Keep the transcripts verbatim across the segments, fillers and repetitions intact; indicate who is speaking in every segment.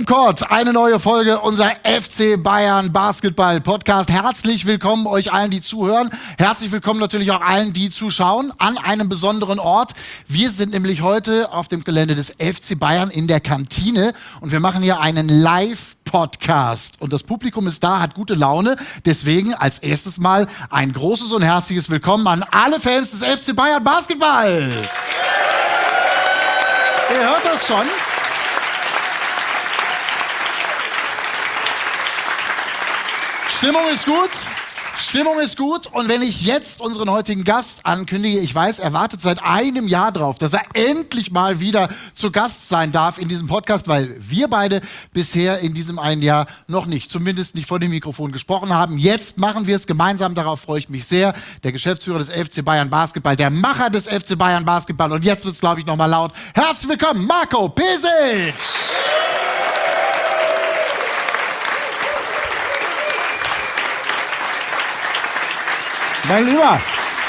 Speaker 1: Court, eine neue Folge unser F C Bayern Basketball Podcast. Herzlich willkommen euch allen, die zuhören. Herzlich willkommen natürlich auch allen, die zuschauen an einem besonderen Ort. Wir sind nämlich heute auf dem Gelände des F C Bayern in der Kantine und wir machen hier einen Live-Podcast. Und das Publikum ist da, hat gute Laune. Deswegen als erstes mal ein großes und herzliches Willkommen an alle Fans des F C Bayern Basketball. Ihr hört das schon. Stimmung ist gut. Stimmung ist gut. Und wenn ich jetzt unseren heutigen Gast ankündige, ich weiß, er wartet seit einem Jahr drauf, dass er endlich mal wieder zu Gast sein darf in diesem Podcast, weil wir beide bisher in diesem einen Jahr noch nicht, zumindest nicht vor dem Mikrofon gesprochen haben. Jetzt machen wir es gemeinsam, darauf freue ich mich sehr. Der Geschäftsführer des F C Bayern Basketball, der Macher des F C Bayern Basketball. Und jetzt wird es, glaube ich, nochmal laut. Herzlich willkommen, Marco Pesic! Mein Lieber.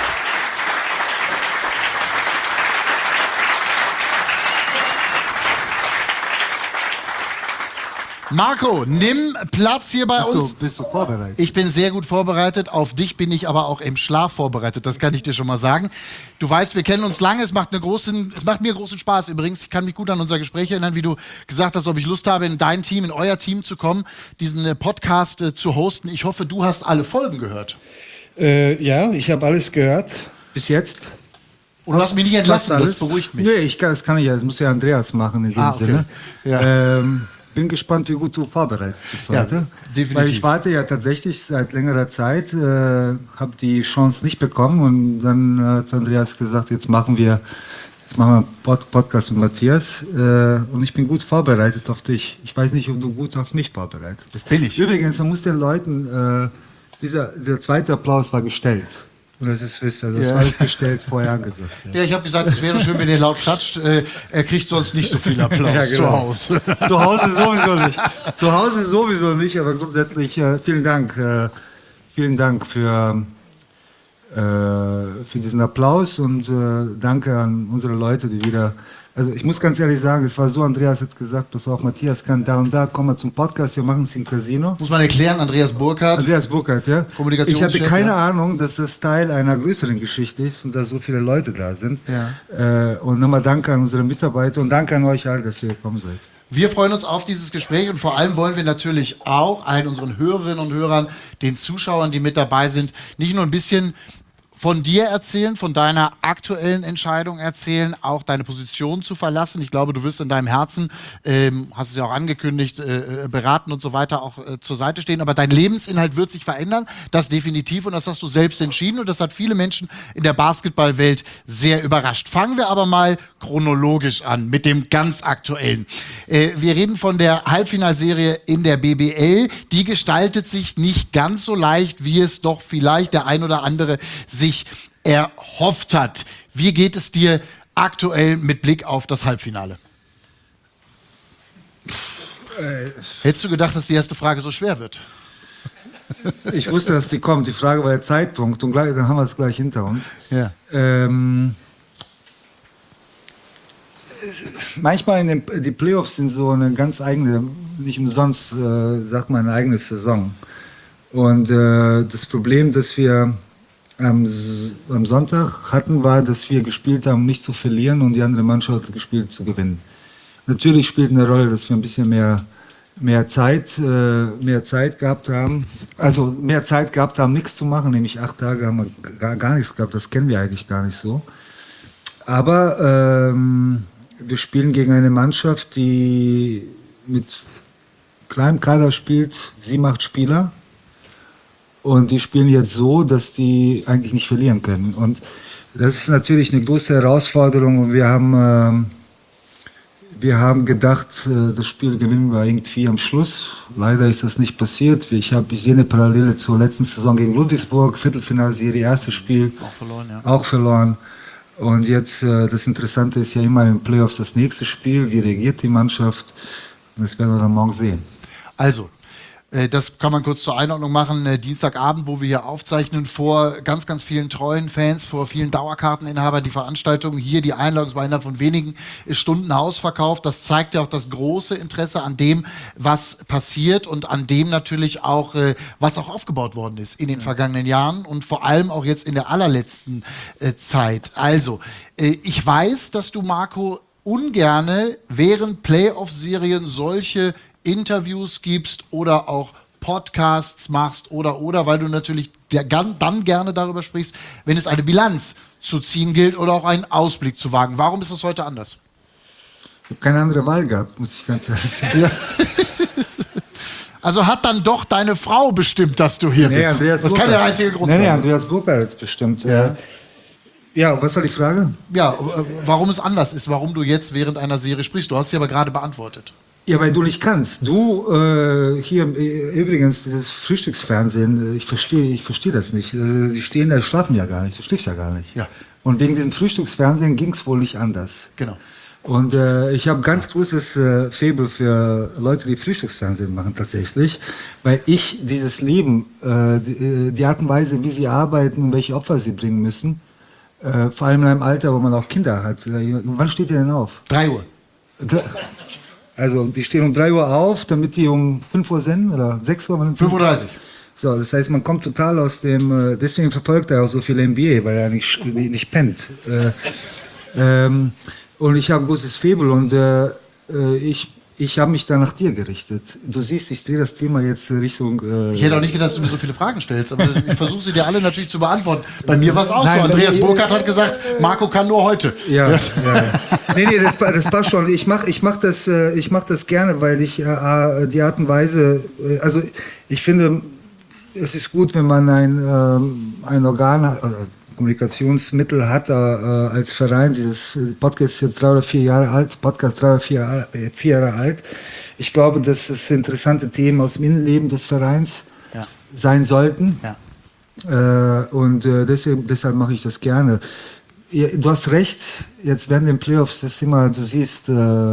Speaker 1: Marco, nimm Platz hier bei
Speaker 2: bist
Speaker 1: uns.
Speaker 2: Du, bist du vorbereitet?
Speaker 1: Ich bin sehr gut vorbereitet. Auf dich bin ich aber auch im Schlaf vorbereitet. Das kann ich dir schon mal sagen. Du weißt, wir kennen uns lange. Es macht, eine großen, es macht mir großen Spaß. Übrigens, ich kann mich gut an unser Gespräch erinnern, wie du gesagt hast, ob ich Lust habe, in dein Team, in euer Team zu kommen, diesen Podcast äh, zu hosten. Ich hoffe, du hast alle Folgen gehört.
Speaker 2: Äh, ja, ich habe alles gehört. Bis jetzt.
Speaker 1: Und du hast mich nicht entlassen, das beruhigt mich.
Speaker 2: Nee, ich kann, das kann ich ja. Das muss ja Andreas machen in dem
Speaker 1: ah, okay.
Speaker 2: Sinne.
Speaker 1: Ja.
Speaker 2: Ähm, bin gespannt, wie gut du vorbereitet bist heute.
Speaker 1: Ja, definitiv.
Speaker 2: Weil ich warte ja tatsächlich seit längerer Zeit, äh, habe die Chance nicht bekommen und dann hat Andreas gesagt, jetzt machen wir, jetzt machen wir einen Pod Podcast mit Matthias äh, und ich bin gut vorbereitet auf dich. Ich weiß nicht, ob du gut auf mich vorbereitet bist.
Speaker 1: Bin ich.
Speaker 2: Übrigens, man muss den Leuten, äh, dieser, dieser zweite Applaus war gestellt. Und das ist, wisst ihr, das
Speaker 1: ja.
Speaker 2: war alles gestellt, vorher angesagt. Ja,
Speaker 1: ja ich habe gesagt, es wäre schön, wenn ihr laut klatscht. Äh, er kriegt sonst nicht so viel Applaus ja, genau. zu Hause.
Speaker 2: Zu Hause sowieso nicht. Zu Hause sowieso nicht, aber grundsätzlich äh, vielen Dank. Äh, vielen Dank für, äh, für diesen Applaus und äh, danke an unsere Leute, die wieder... Also ich muss ganz ehrlich sagen, es war so, Andreas hat gesagt, pass auf, Matthias kann da und da, komm mal zum Podcast, wir machen es im Casino.
Speaker 1: Muss man erklären, Andreas Burkhardt.
Speaker 2: Andreas Burkhardt, ja. Ich hatte keine
Speaker 1: ja.
Speaker 2: Ahnung, dass das Teil einer größeren Geschichte ist und dass so viele Leute da sind.
Speaker 1: Ja.
Speaker 2: Äh, und nochmal danke an unsere Mitarbeiter und danke an euch alle, dass ihr gekommen seid.
Speaker 1: Wir freuen uns auf dieses Gespräch und vor allem wollen wir natürlich auch allen unseren Hörerinnen und Hörern, den Zuschauern, die mit dabei sind, nicht nur ein bisschen von dir erzählen, von deiner aktuellen Entscheidung erzählen, auch deine Position zu verlassen. Ich glaube, du wirst in deinem Herzen, ähm, hast es ja auch angekündigt, äh, beraten und so weiter auch äh, zur Seite stehen. Aber dein Lebensinhalt wird sich verändern, das definitiv. Und das hast du selbst entschieden. Und das hat viele Menschen in der Basketballwelt sehr überrascht. Fangen wir aber mal chronologisch an mit dem ganz Aktuellen. Äh, wir reden von der Halbfinalserie in der B B L. Die gestaltet sich nicht ganz so leicht, wie es doch vielleicht der ein oder andere sich erhofft hat. Wie geht es dir aktuell mit Blick auf das Halbfinale? Äh, Hättest du gedacht, dass die erste Frage so schwer wird?
Speaker 2: Ich wusste, dass die kommt. Die Frage war der Zeitpunkt und gleich, dann haben wir es gleich hinter uns.
Speaker 1: Ja.
Speaker 2: Ähm, manchmal in den, die Playoffs sind so eine ganz eigene, nicht umsonst, äh, sagt man, eine eigene Saison. Und äh, das Problem, das wir Am, am Sonntag hatten, war, dass wir gespielt haben, nicht zu verlieren und die andere Mannschaft hat gespielt, zu gewinnen. Natürlich spielt eine Rolle, dass wir ein bisschen mehr, mehr, Zeit, äh, mehr Zeit gehabt haben. Also mehr Zeit gehabt haben, nichts zu machen, nämlich acht Tage haben wir gar, gar nichts gehabt. Das kennen wir eigentlich gar nicht so. Aber ähm, wir spielen gegen eine Mannschaft, die mit kleinem Kader spielt, sieben, acht Spieler. Und die spielen jetzt so, dass die eigentlich nicht verlieren können. Und das ist natürlich eine große Herausforderung. Und wir haben, äh, wir haben gedacht, äh, das Spiel gewinnen wir irgendwie am Schluss. Leider ist das nicht passiert. Ich, hab, ich sehe eine Parallele zur letzten Saison gegen Ludwigsburg. Viertelfinalserie, erstes Spiel.
Speaker 1: Auch verloren, ja.
Speaker 2: Auch verloren. Und jetzt, äh, das Interessante ist ja immer im Playoffs das nächste Spiel. Wie reagiert die Mannschaft? Und das werden wir dann morgen sehen.
Speaker 1: Also, Das kann man kurz zur Einordnung machen. Dienstagabend, wo wir hier aufzeichnen, vor ganz, ganz vielen treuen Fans, vor vielen Dauerkarteninhabern, die Veranstaltung hier, die Einladung war innerhalb von wenigen Stunden ausverkauft. Das zeigt ja auch das große Interesse an dem, was passiert und an dem natürlich auch, was auch aufgebaut worden ist in den vergangenen Jahren und vor allem auch jetzt in der allerletzten Zeit. Also, ich weiß, dass du, Marco, ungerne während Playoff-Serien solche Interviews gibst oder auch Podcasts machst oder oder, weil du natürlich dann gerne darüber sprichst, wenn es eine Bilanz zu ziehen gilt oder auch einen Ausblick zu wagen. Warum ist das heute anders?
Speaker 2: Ich habe keine andere Wahl gehabt, muss ich ganz ehrlich sagen. Ja.
Speaker 1: Also hat dann doch deine Frau bestimmt, dass du hier
Speaker 2: nee,
Speaker 1: bist.
Speaker 2: Andreas
Speaker 1: das
Speaker 2: Burkhardt.
Speaker 1: kann der einzige Grund
Speaker 2: nee,
Speaker 1: sein.
Speaker 2: Nee, Andreas Burkhardt ist bestimmt. Ja. ja, was war die Frage?
Speaker 1: Ja, warum es anders ist, warum du jetzt während einer Serie sprichst. Du hast sie aber gerade beantwortet.
Speaker 2: Ja, weil du nicht kannst. Du, äh, hier, äh, übrigens, das Frühstücksfernsehen, ich verstehe ich verstehe das nicht. Äh, die stehen da, schlafen ja gar nicht, du schläfst ja gar nicht.
Speaker 1: Ja.
Speaker 2: Und wegen diesem Frühstücksfernsehen ging es wohl nicht anders.
Speaker 1: Genau.
Speaker 2: Und äh, ich habe ganz großes äh, Faible für Leute, die Frühstücksfernsehen machen, tatsächlich. Weil ich dieses Leben, äh, die, die Art und Weise, wie sie arbeiten und welche Opfer sie bringen müssen, äh, vor allem in einem Alter, wo man auch Kinder hat. Äh, wann steht ihr denn auf?
Speaker 1: Drei Uhr.
Speaker 2: Drei, Also die stehen um drei Uhr auf, damit die um fünf Uhr senden oder sechs Uhr?
Speaker 1: fünf Uhr dreißig.
Speaker 2: So, das heißt, man kommt total aus dem, deswegen verfolgt er auch so viel N B A, weil er nicht, nicht pennt. Äh, ähm, und ich habe ein großes Faible und äh, ich, ich habe mich da nach dir gerichtet. Du siehst, ich drehe das Thema jetzt Richtung... Äh,
Speaker 1: ich hätte auch nicht gedacht, dass du mir so viele Fragen stellst, aber ich versuche sie dir alle natürlich zu beantworten. Bei mir war es auch
Speaker 2: Nein,
Speaker 1: so. Andreas
Speaker 2: äh,
Speaker 1: Burkhardt hat gesagt, Marco kann nur heute.
Speaker 2: Ja, ja. ja. Nee, nee, das, das passt schon. Ich mache ich mach das, ich mach das gerne, weil ich äh, die Art und Weise... Äh, also ich finde, es ist gut, wenn man ein, äh, ein Organ hat, äh, Kommunikationsmittel hat äh, als Verein. Dieses Podcast ist jetzt drei oder vier Jahre alt, Podcast drei oder vier, äh, vier Jahre alt. Ich glaube, dass es interessante Themen aus dem Innenleben des Vereins ja. sein sollten. Ja. Äh, und äh, deshalb, deshalb mache ich das gerne. Ja, du hast recht, jetzt während den Playoffs ist immer, du siehst, äh,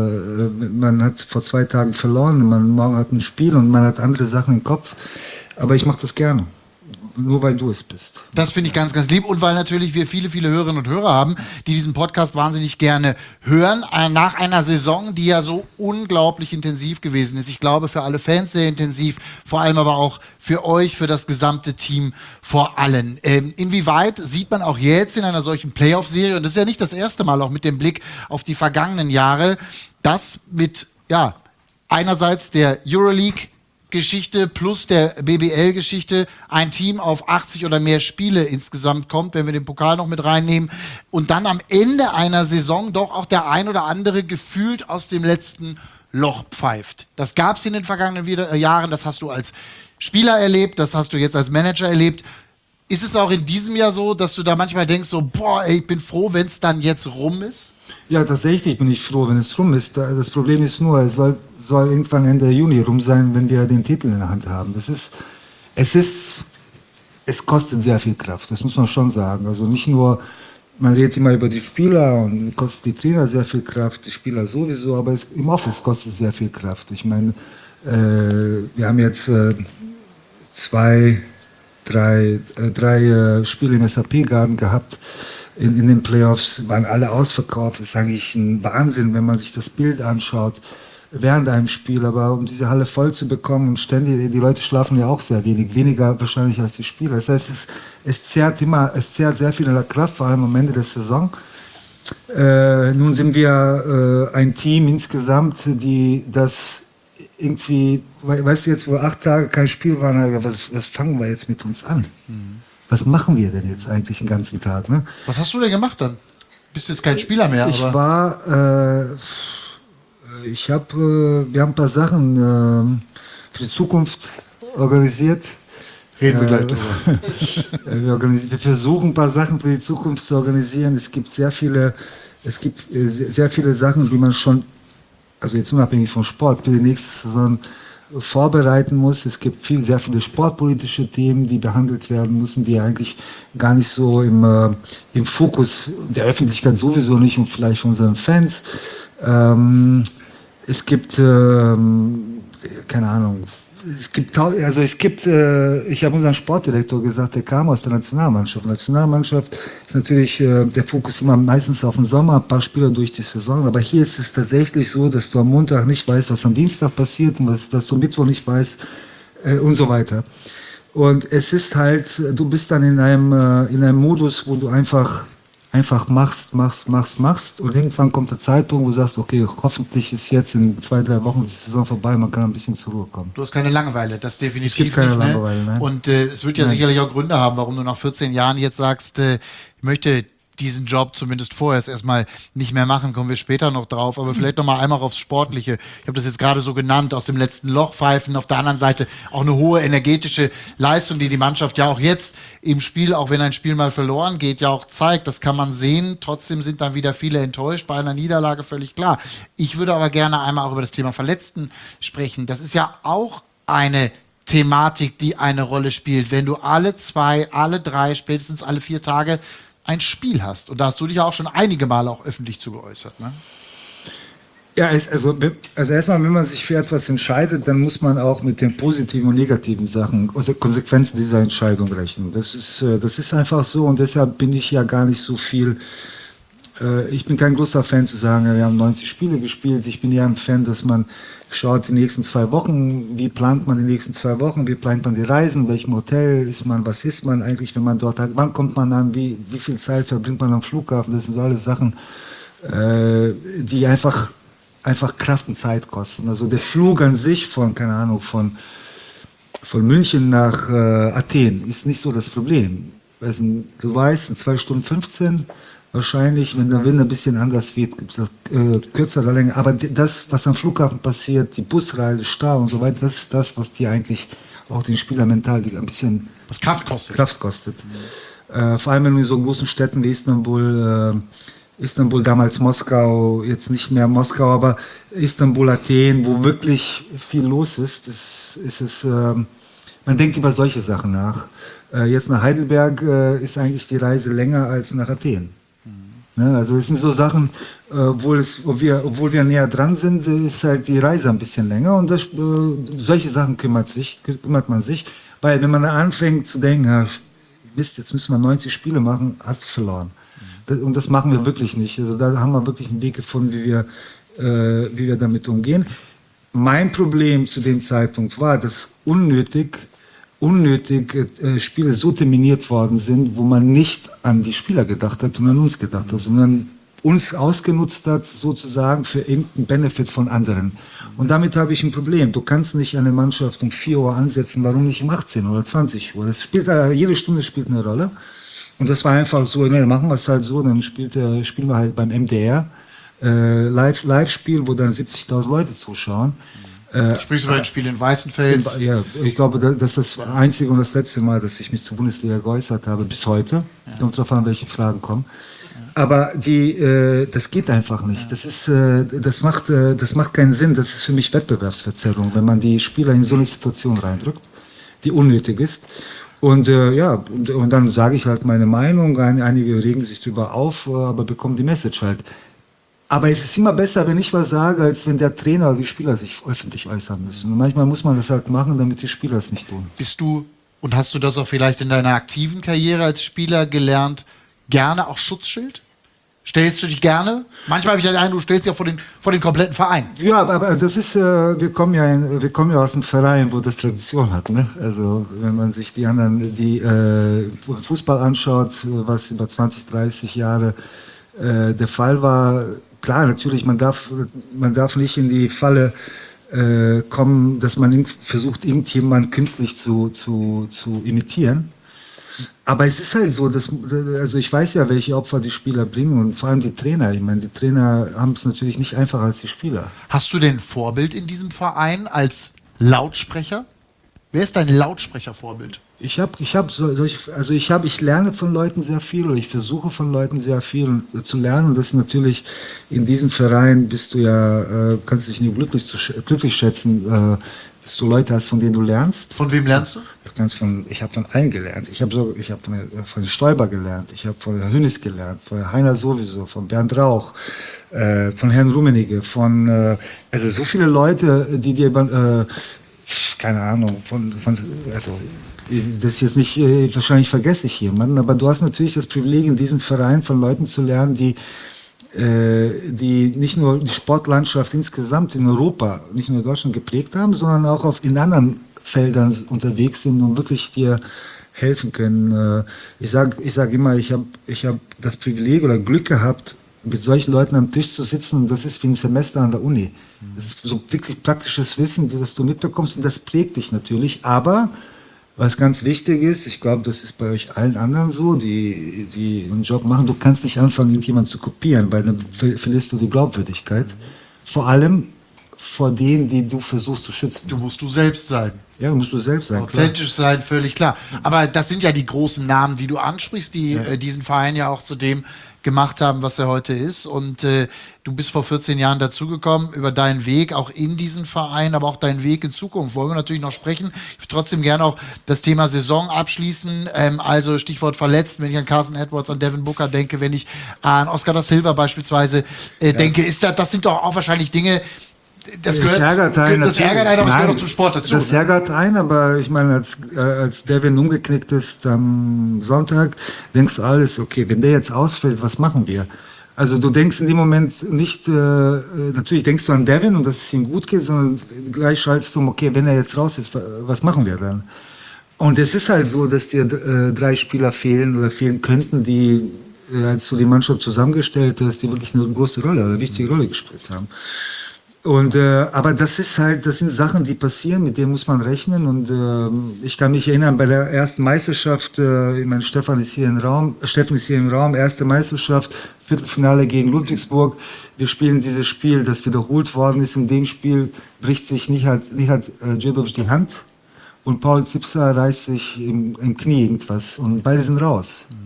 Speaker 2: man hat vor zwei Tagen verloren, man morgen hat ein Spiel und man hat andere Sachen im Kopf. Aber ich mache das gerne. Nur weil du es bist.
Speaker 1: Das finde ich ganz, ganz lieb und weil natürlich wir viele, viele Hörerinnen und Hörer haben, die diesen Podcast wahnsinnig gerne hören, nach einer Saison, die ja so unglaublich intensiv gewesen ist. Ich glaube, für alle Fans sehr intensiv, vor allem aber auch für euch, für das gesamte Team vor allem. Ähm, inwieweit sieht man auch jetzt in einer solchen Playoff-Serie, und das ist ja nicht das erste Mal, auch mit dem Blick auf die vergangenen Jahre, dass mit, ja, einerseits der Euroleague Geschichte plus der B B L-Geschichte ein Team auf achtzig oder mehr Spiele insgesamt kommt, wenn wir den Pokal noch mit reinnehmen und dann am Ende einer Saison doch auch der ein oder andere gefühlt aus dem letzten Loch pfeift. Das gab es in den vergangenen Jahren, das hast du als Spieler erlebt, das hast du jetzt als Manager erlebt. Ist es auch in diesem Jahr so, dass du da manchmal denkst, so, boah, ey, ich bin froh, wenn es dann jetzt rum ist?
Speaker 2: Ja, tatsächlich bin ich froh, wenn es rum ist. Das Problem ist nur, es soll, soll irgendwann Ende Juni rum sein, wenn wir den Titel in der Hand haben. Das ist, es ist, es kostet sehr viel Kraft, das muss man schon sagen. Also nicht nur, man redet immer über die Spieler und kostet die Trainer sehr viel Kraft, die Spieler sowieso, aber es, im Office kostet es sehr viel Kraft. Ich meine, äh, wir haben jetzt äh, zwei, drei, äh, drei äh, Spiele im S A P-Garden gehabt. In, in den Playoffs waren alle ausverkauft. Das ist eigentlich ein Wahnsinn, wenn man sich das Bild anschaut während einem Spiel. Aber um diese Halle voll zu bekommen und ständig, die Leute schlafen ja auch sehr wenig, weniger wahrscheinlich als die Spieler. Das heißt, es, es zehrt immer, es zehrt sehr viel an der Kraft, vor allem am Ende der Saison. Äh, nun sind wir äh, ein Team insgesamt, die das irgendwie, weißt du, jetzt wo acht Tage kein Spiel war, was, was fangen wir jetzt mit uns an? Mhm. Was machen wir denn jetzt eigentlich den ganzen Tag? Ne?
Speaker 1: Was hast du denn gemacht dann? Bist jetzt kein Spieler mehr?
Speaker 2: Ich
Speaker 1: aber
Speaker 2: war, äh, ich habe, äh, wir haben ein paar Sachen äh, für die Zukunft organisiert.
Speaker 1: Reden wir gleich
Speaker 2: drüber. wir, organisieren, wir versuchen ein paar Sachen für die Zukunft zu organisieren. Es gibt sehr viele, es gibt äh, sehr viele Sachen, die man schon, also jetzt unabhängig vom Sport, für die nächste Saison vorbereiten muss. Es gibt viel, sehr viele sportpolitische Themen, die behandelt werden müssen, die eigentlich gar nicht so im, äh, im Fokus der Öffentlichkeit sowieso nicht und vielleicht von unseren Fans. Ähm, es gibt, ähm, keine Ahnung, es gibt, tau- also es gibt, äh, ich habe unseren Sportdirektor gesagt, der kam aus der Nationalmannschaft. Nationalmannschaft ist natürlich äh, der Fokus immer meistens auf den Sommer, ein paar Spieler durch die Saison. Aber hier ist es tatsächlich so, dass du am Montag nicht weißt, was am Dienstag passiert und was, dass du am Mittwoch nicht weißt äh, und so weiter. Und es ist halt, du bist dann in einem, äh, in einem Modus, wo du einfach einfach machst, machst, machst, machst und irgendwann kommt der Zeitpunkt, wo du sagst, okay, hoffentlich ist jetzt in zwei, drei Wochen die Saison vorbei, man kann ein bisschen zur Ruhe kommen.
Speaker 1: Du hast keine Langeweile, das definitiv
Speaker 2: Es gibt keine
Speaker 1: nicht. Ne?
Speaker 2: Langeweile, nein.
Speaker 1: Und äh, es wird ja
Speaker 2: Nein.
Speaker 1: sicherlich auch Gründe haben, warum du nach vierzehn Jahren jetzt sagst, äh, ich möchte diesen Job zumindest vorerst erstmal nicht mehr machen, kommen wir später noch drauf, aber vielleicht noch mal einmal aufs Sportliche. Ich habe das jetzt gerade so genannt, aus dem letzten Loch pfeifen, auf der anderen Seite auch eine hohe energetische Leistung, die die Mannschaft ja auch jetzt im Spiel, auch wenn ein Spiel mal verloren geht, ja auch zeigt, das kann man sehen, trotzdem sind dann wieder viele enttäuscht, bei einer Niederlage völlig klar. Ich würde aber gerne einmal auch über das Thema Verletzten sprechen. Das ist ja auch eine Thematik, die eine Rolle spielt, wenn du alle zwei, alle drei, spätestens alle vier Tage ein Spiel hast. Und da hast du dich ja auch schon einige Male auch öffentlich zu geäußert. Ne?
Speaker 2: Ja, es, also, also erstmal, wenn man sich für etwas entscheidet, dann muss man auch mit den positiven und negativen Sachen, also Konsequenzen dieser Entscheidung rechnen. Das ist, äh, das ist einfach so und deshalb bin ich ja gar nicht so viel, äh, ich bin kein großer Fan zu sagen, wir haben neunzig Spiele gespielt. Ich bin eher ein Fan, dass man schaut die nächsten zwei Wochen, wie plant man die nächsten zwei Wochen, wie plant man die Reisen, in welchem Hotel ist man, was ist man eigentlich, wenn man dort hat, wann kommt man an, wie, wie viel Zeit verbringt man am Flughafen, das sind so alles Sachen, äh, die einfach, einfach Kraft und Zeit kosten. Also der Flug an sich von, keine Ahnung, von, von München nach äh, Athen ist nicht so das Problem. Also, du weißt, in zwei Stunden fünfzehn wahrscheinlich, wenn der Wind ein bisschen anders weht, gibt es äh, kürzer oder länger. Aber das, was am Flughafen passiert, die Busreise, Stau und so weiter, das ist das, was dir eigentlich auch den Spieler mental ein bisschen
Speaker 1: Was Kraft kostet.
Speaker 2: Kraft kostet. Mhm. Äh, vor allem in so großen Städten wie Istanbul, äh, Istanbul damals Moskau, jetzt nicht mehr Moskau, aber Istanbul, Athen, wo wirklich viel los ist, ist, ist es, äh, man denkt über solche Sachen nach. Äh, jetzt nach Heidelberg äh, ist eigentlich die Reise länger als nach Athen. Ne, also es sind so Sachen, äh, obwohl, es, ob wir, obwohl wir näher dran sind, ist halt die Reise ein bisschen länger und das, äh, solche Sachen kümmert, sich, kümmert man sich, weil wenn man da anfängt zu denken, ja, Mist, jetzt müssen wir neunzig Spiele machen, hast du verloren. Das, und das machen wir wirklich nicht. Also da haben wir wirklich einen Weg gefunden, wie wir, äh, wie wir damit umgehen. Mein Problem zu dem Zeitpunkt war, dass unnötig unnötig äh, Spiele so terminiert worden sind, wo man nicht an die Spieler gedacht hat und an uns gedacht hat, sondern uns ausgenutzt hat, sozusagen für irgendeinen Benefit von anderen. Und damit habe ich ein Problem. Du kannst nicht eine Mannschaft um vier Uhr ansetzen, warum nicht um achtzehn oder zwanzig Uhr? Das spielt, äh, jede Stunde spielt eine Rolle. Und das war einfach so, ne, machen wir es halt so, dann spielt, äh, spielen wir halt beim M D R, äh, Live, Live-Spiel, wo dann siebzigtausend Leute zuschauen.
Speaker 1: Du sprichst über ein Spiel in Weißenfels.
Speaker 2: Ja, ich glaube, das ist das einzige und das letzte Mal, dass ich mich zur Bundesliga geäußert habe, bis heute. Ja. Kommt drauf an, welche Fragen kommen. Ja. Aber die, äh, das geht einfach nicht. Ja. Das ist, äh, das macht, äh, das macht keinen Sinn. Das ist für mich Wettbewerbsverzerrung, wenn man die Spieler in so eine Situation reindrückt, die unnötig ist. Und äh, ja, und, und dann sage ich halt meine Meinung. Einige regen sich darüber auf, aber bekommen die Message halt. Aber es ist immer besser, wenn ich was sage, als wenn der Trainer oder die Spieler sich öffentlich äußern müssen. Und manchmal muss man das halt machen, damit die Spieler es nicht tun.
Speaker 1: Bist du, und hast du das auch vielleicht in deiner aktiven Karriere als Spieler gelernt, gerne auch Schutzschild? Stellst du dich gerne? Manchmal habe ich den Eindruck, du stellst dich auch vor den, vor den kompletten Verein.
Speaker 2: Ja, aber das ist, äh, wir kommen ja in, wir kommen ja aus einem Verein, wo das Tradition hat. Ne? Also wenn man sich die anderen, die äh, Fußball anschaut, was über zwanzig, dreißig Jahre äh, der Fall war. Klar, natürlich, man darf, man darf nicht in die Falle äh, kommen, dass man irg- versucht, irgendjemanden künstlich zu, zu, zu imitieren. Aber es ist halt so, dass, also ich weiß ja, welche Opfer die Spieler bringen und vor allem die Trainer. Ich meine, die Trainer haben es natürlich nicht einfacher als die Spieler.
Speaker 1: Hast du denn ein Vorbild in diesem Verein als Lautsprecher? Wer ist dein Lautsprechervorbild?
Speaker 2: Ich habe, ich habe, also ich habe, ich lerne von Leuten sehr viel oder ich versuche von Leuten sehr viel zu lernen. Und das ist natürlich in diesem Verein bist du ja, äh, kannst dich nicht glücklich, zu, glücklich schätzen, äh, dass du Leute hast, von denen du lernst.
Speaker 1: Von wem lernst du?
Speaker 2: Ich, ganz von, ich habe von allen gelernt. Ich habe so, ich habe von, von Stoiber gelernt, ich habe von Hönes gelernt, von Heiner sowieso, von Bernd Rauch, äh, von Herrn Rummenigge, von, äh, also so viele Leute, die dir äh, keine Ahnung, von, von also das ist jetzt nicht, äh, wahrscheinlich vergesse ich jemanden, aber du hast natürlich das Privileg, in diesem Verein von Leuten zu lernen, die äh, die nicht nur die Sportlandschaft insgesamt in Europa, nicht nur in Deutschland geprägt haben, sondern auch auf, in anderen Feldern unterwegs sind und wirklich dir helfen können. Äh, ich sage ich sag immer, ich habe ich hab das Privileg oder Glück gehabt, mit solchen Leuten am Tisch zu sitzen, und das ist wie ein Semester an der Uni. Das ist so wirklich praktisches Wissen, das du mitbekommst, und das prägt dich natürlich. Aber was ganz wichtig ist, ich glaube, das ist bei euch allen anderen so, die, die einen Job machen, du kannst nicht anfangen, irgendjemanden zu kopieren, weil dann ver verlierst du die Glaubwürdigkeit. Vor allem vor denen, die du versuchst zu schützen.
Speaker 1: Du musst du selbst sein.
Speaker 2: Ja, musst du selbst sein.
Speaker 1: Authentisch klar. sein, völlig klar. Aber das sind ja die großen Namen, die du ansprichst, die ja. äh, diesen Verein ja auch zu dem gemacht haben, was er heute ist. Und äh, du bist vor vierzehn Jahren dazugekommen, über deinen Weg auch in diesen Verein, aber auch deinen Weg in Zukunft. Wollen wir natürlich noch sprechen. Ich würde trotzdem gerne auch das Thema Saison abschließen. Ähm, also Stichwort verletzt, wenn ich an Carson Edwards, an Devin Booker denke, wenn ich an Oscar da Silva beispielsweise äh, ja. denke, ist das, das sind doch auch wahrscheinlich Dinge, das gehört,
Speaker 2: das ärgert einen,
Speaker 1: das ärgert einen, aber es
Speaker 2: gehört
Speaker 1: auch zum Sport dazu.
Speaker 2: Das ärgert einen, aber ich meine, als, äh, als Devin umgeknickt ist am Sonntag, denkst du alles, okay, wenn der jetzt ausfällt, was machen wir? Also du denkst in dem Moment nicht, äh, natürlich denkst du an Devin und dass es ihm gut geht, sondern gleich schaltest du um, okay, wenn er jetzt raus ist, was machen wir dann? Und es ist halt so, dass dir äh, drei Spieler fehlen oder fehlen könnten, die, äh, als du die Mannschaft zusammengestellt hast, die wirklich eine große Rolle, eine wichtige Rolle gespielt haben. Und, äh, aber das ist halt, das sind Sachen, die passieren, mit denen muss man rechnen. Und äh, ich kann mich erinnern, bei der ersten Meisterschaft, äh, ich meine, Stefan ist hier im Raum, Steffen ist hier im Raum, erste Meisterschaft, Viertelfinale gegen Ludwigsburg. Wir spielen dieses Spiel, das wiederholt worden ist. In dem Spiel bricht sich Nihat, Nihat äh, Djedovic die Hand und Paul Zipser reißt sich im, im Knie irgendwas und beide sind raus. Mhm.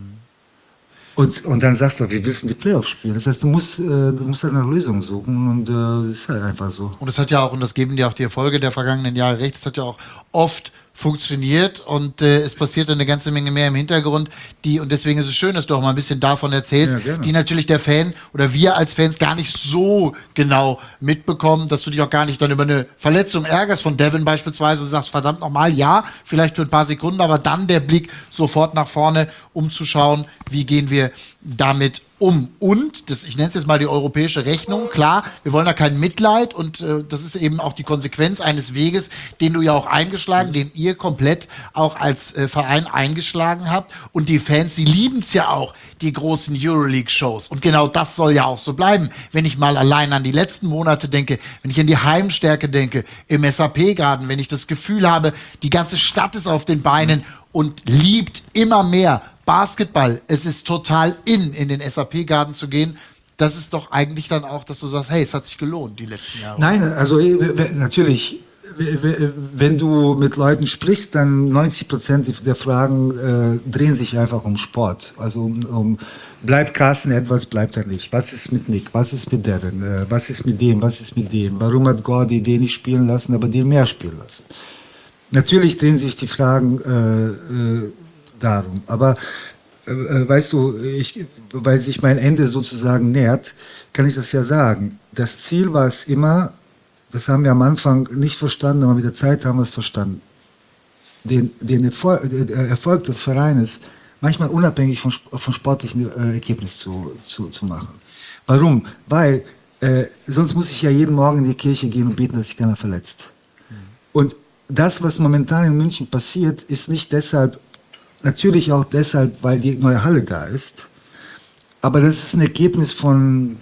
Speaker 2: Und, und dann sagst du, wir wissen die Playoffs spielen. Das heißt, du musst, äh, du musst halt nach Lösungen suchen, und das äh, ist halt einfach so.
Speaker 1: Und es hat ja auch, und das geben dir auch die Erfolge der vergangenen Jahre recht, es hat ja auch oft funktioniert, und äh, es passiert eine ganze Menge mehr im Hintergrund, die, und deswegen ist es schön, dass du auch mal ein bisschen davon erzählst, ja, die natürlich der Fan oder wir als Fans gar nicht so genau mitbekommen, dass du dich auch gar nicht dann über eine Verletzung ärgerst von Devin beispielsweise und sagst, verdammt nochmal, ja, vielleicht für ein paar Sekunden, aber dann der Blick sofort nach vorne, um zu schauen, wie gehen wir damit um. Und, das, ich nenne es jetzt mal die europäische Rechnung, klar, wir wollen da kein Mitleid, und äh, das ist eben auch die Konsequenz eines Weges, den du ja auch eingeschlagen, den ihr komplett auch als äh, Verein eingeschlagen habt. Und die Fans, sie lieben es ja auch, die großen Euroleague-Shows. Und genau das soll ja auch so bleiben. Wenn ich mal allein an die letzten Monate denke, wenn ich an die Heimstärke denke, im S A P-Garten, wenn ich das Gefühl habe, die ganze Stadt ist auf den Beinen und liebt immer mehr Basketball. Es ist total in, in den S A P-Garten zu gehen. Das ist doch eigentlich dann auch, dass du sagst, hey, es hat sich gelohnt, die letzten Jahre.
Speaker 2: Nein, also natürlich, wenn du mit Leuten sprichst, dann neunzig Prozent der Fragen äh, drehen sich einfach um Sport. Also um, um bleibt Carson Edwards, bleibt er nicht? Was ist mit Nick? Was ist mit Devin? Äh, was ist mit dem? Was ist mit dem? Warum hat Gordy den nicht spielen lassen, aber den mehr spielen lassen? Natürlich drehen sich die Fragen äh, äh, darum. Aber äh, weißt du, ich, weil sich mein Ende sozusagen nähert, kann ich das ja sagen. Das Ziel war es immer, das haben wir am Anfang nicht verstanden, aber mit der Zeit haben wir es verstanden, den, den Erfolg, der Erfolg des Vereines manchmal unabhängig von, von sportlichen äh, Ergebnissen zu, zu, zu machen. Warum? Weil äh, sonst muss ich ja jeden Morgen in die Kirche gehen und beten, dass sich keiner verletzt. Mhm. Und das, was momentan in München passiert, ist nicht deshalb, natürlich auch deshalb, weil die neue Halle da ist, aber das ist ein Ergebnis von,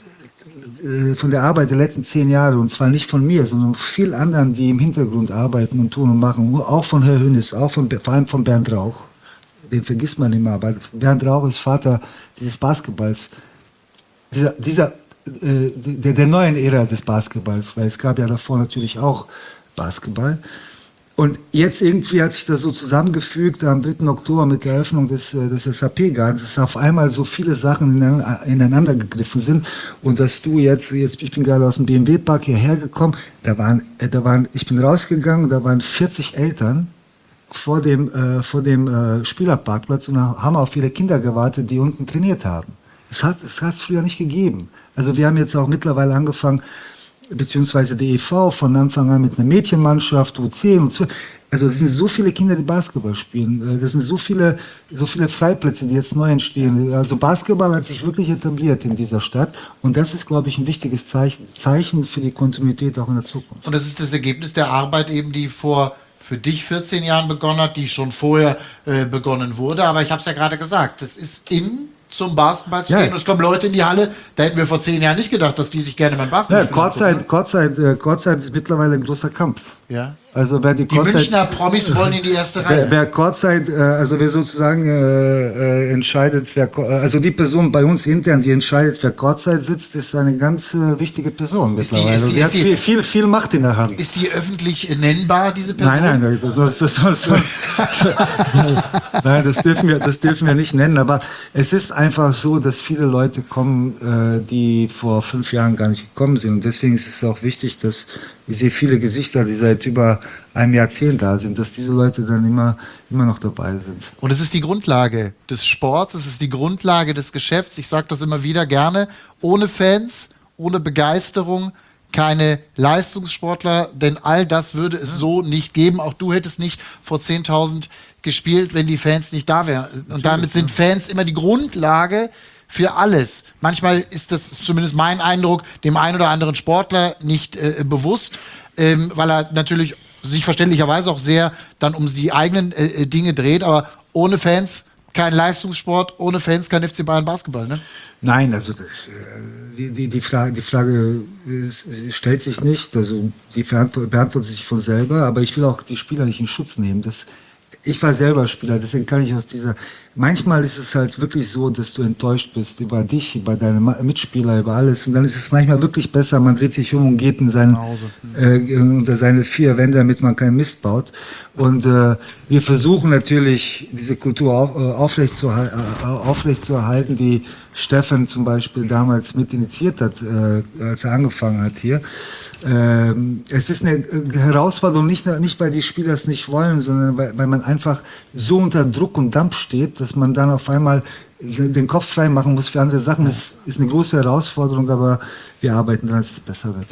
Speaker 2: äh, von der Arbeit der letzten zehn Jahre, und zwar nicht von mir, sondern von vielen anderen, die im Hintergrund arbeiten und tun und machen, auch von Herrn Hönes, auch von, vor allem von Bernd Rauch, den vergisst man immer, aber Bernd Rauch ist Vater dieses Basketballs, dieser, dieser äh, der, der neuen Ära des Basketballs, weil es gab ja davor natürlich auch Basketball. Und jetzt irgendwie hat sich das so zusammengefügt am dritten Oktober mit der Eröffnung des, des S A P-Gartens, dass auf einmal so viele Sachen ineinander gegriffen sind, und dass du jetzt, jetzt ich bin gerade aus dem B M W-Park hierher gekommen, da waren, da waren, ich bin rausgegangen, da waren vierzig Eltern vor dem, äh, vor dem äh, Spielerparkplatz und haben auf ihre Kinder gewartet, die unten trainiert haben. Das hat es früher nicht gegeben. Also wir haben jetzt auch mittlerweile angefangen, beziehungsweise der E V von Anfang an mit einer Mädchenmannschaft, U zehn und zwölf. Also es sind so viele Kinder, die Basketball spielen. Das sind so viele, so viele Freiplätze, die jetzt neu entstehen. Also Basketball hat sich wirklich etabliert in dieser Stadt. Und das ist, glaube ich, ein wichtiges Zeichen, Zeichen für die Kontinuität auch in der Zukunft.
Speaker 1: Und das ist das Ergebnis der Arbeit eben, die vor für dich vierzehn Jahren begonnen hat, die schon vorher äh, begonnen wurde. Aber ich habe es ja gerade gesagt, das ist in zum Basketball zu
Speaker 2: Ja.
Speaker 1: gehen. Und es kommen Leute in die Halle, da hätten wir vor zehn Jahren nicht gedacht, dass die sich gerne beim Basketball
Speaker 2: Ja,
Speaker 1: spielen
Speaker 2: Kurzzeit,
Speaker 1: angucken,
Speaker 2: Kurzzeit, äh, Kurzzeit ist mittlerweile ein großer Kampf.
Speaker 1: ne? Ja.
Speaker 2: Also wer die
Speaker 1: Die
Speaker 2: Kurzzeit,
Speaker 1: Münchner Promis wollen in die erste Reihe.
Speaker 2: wer, wer Kurzzeit, äh, also wer sozusagen äh, äh, entscheidet, wer, Ko- also die Person bei uns intern, die entscheidet, wer Kurzzeit sitzt, ist eine ganz äh, wichtige Person
Speaker 1: Ist die-
Speaker 2: mittlerweile.
Speaker 1: ist die-
Speaker 2: Also die
Speaker 1: ist
Speaker 2: hat
Speaker 1: die-
Speaker 2: viel, viel, viel Macht in der Hand.
Speaker 1: Ist die öffentlich nennbar, diese Person?
Speaker 2: Nein, nein, nein, das, das, das, das, nein, das dürfen wir, das dürfen wir nicht nennen. Aber es ist einfach so, dass viele Leute kommen, äh, die vor fünf Jahren gar nicht gekommen sind. Und deswegen ist es auch wichtig, dass ich sehe viele Gesichter, die seit über einem Jahrzehnt da sind, dass diese Leute dann immer, immer noch dabei sind.
Speaker 1: Und es ist die Grundlage des Sports, es ist die Grundlage des Geschäfts. Ich sage das immer wieder gerne. Ohne Fans, ohne Begeisterung, keine Leistungssportler, denn all das würde es so nicht geben. Auch du hättest nicht vor zehntausend gespielt, wenn die Fans nicht da wären. Und damit sind Fans immer die Grundlage für alles. Manchmal ist das zumindest mein Eindruck dem einen oder anderen Sportler nicht äh, bewusst, ähm, weil er natürlich sich verständlicherweise auch sehr dann um die eigenen äh, Dinge dreht. Aber ohne Fans kein Leistungssport, ohne Fans kein F C Bayern Basketball, ne?
Speaker 2: Nein, also das, äh, die, die, die Frage, die Frage äh, stellt sich nicht, also die beantwortet, beantwortet sich von selber, aber ich will auch die Spieler nicht in Schutz nehmen. Das, ich war selber Spieler, deswegen kann ich aus dieser, manchmal ist es halt wirklich so, dass du enttäuscht bist über dich, über deine Ma- Mitspieler, über alles und dann ist es manchmal wirklich besser, man dreht sich um und geht in seinen, äh, unter seine vier Wände, damit man keinen Mist baut. Und äh, wir versuchen natürlich, diese Kultur auf, äh, aufrechtzuerhal- äh, aufrechtzuerhalten, die Steffen zum Beispiel damals mit initiiert hat, äh, als er angefangen hat hier. Ähm, es ist eine äh, Herausforderung, nicht, nicht weil die Spieler es nicht wollen, sondern weil, weil man einfach so unter Druck und Dampf steht, dass man dann auf einmal den Kopf frei machen muss für andere Sachen. Das ist eine große Herausforderung, aber wir arbeiten daran, dass es besser wird.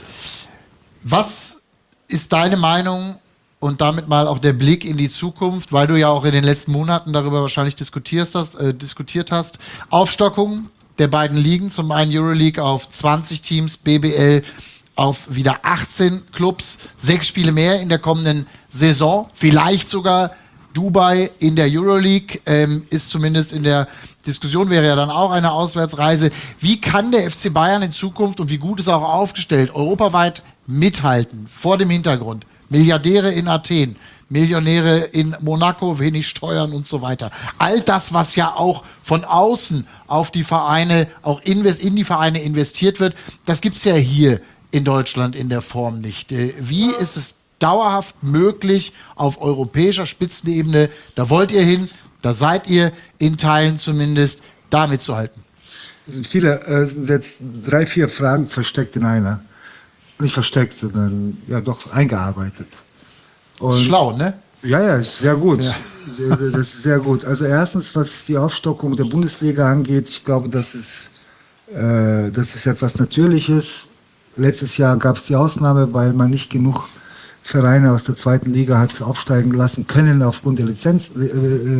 Speaker 1: Was ist deine Meinung und damit mal auch der Blick in die Zukunft, weil du ja auch in den letzten Monaten darüber wahrscheinlich diskutiert hast, äh, diskutiert hast. Aufstockung der beiden Ligen, zum einen Euroleague auf zwanzig Teams, B B L auf wieder achtzehn Clubs, sechs Spiele mehr in der kommenden Saison, vielleicht sogar Dubai in der Euroleague, ähm, ist zumindest in der Diskussion, wäre ja dann auch eine Auswärtsreise. Wie kann der F C Bayern in Zukunft und wie gut ist er auch aufgestellt, europaweit mithalten, vor dem Hintergrund? Milliardäre in Athen, Millionäre in Monaco, wenig Steuern und so weiter. All das, was ja auch von außen auf die Vereine, auch invest- in die Vereine investiert wird, das gibt's ja hier in Deutschland in der Form nicht. Äh, Wie ist es dauerhaft möglich auf europäischer Spitzenebene, da wollt ihr hin, da seid ihr in Teilen zumindest, da mitzuhalten?
Speaker 2: Es sind viele, äh, es sind jetzt drei, vier Fragen versteckt in einer. Nicht versteckt, sondern ja doch eingearbeitet.
Speaker 1: Das ist schlau, ne?
Speaker 2: Ja, ja, ist sehr gut. Sehr- sehr- Das ist sehr gut. Also erstens, was die Aufstockung der Bundesliga angeht, ich glaube, das ist, äh, das ist etwas Natürliches. Letztes Jahr gab es die Ausnahme, weil man nicht genug Vereine aus der zweiten Liga hat aufsteigen lassen können aufgrund der Lizenz, äh,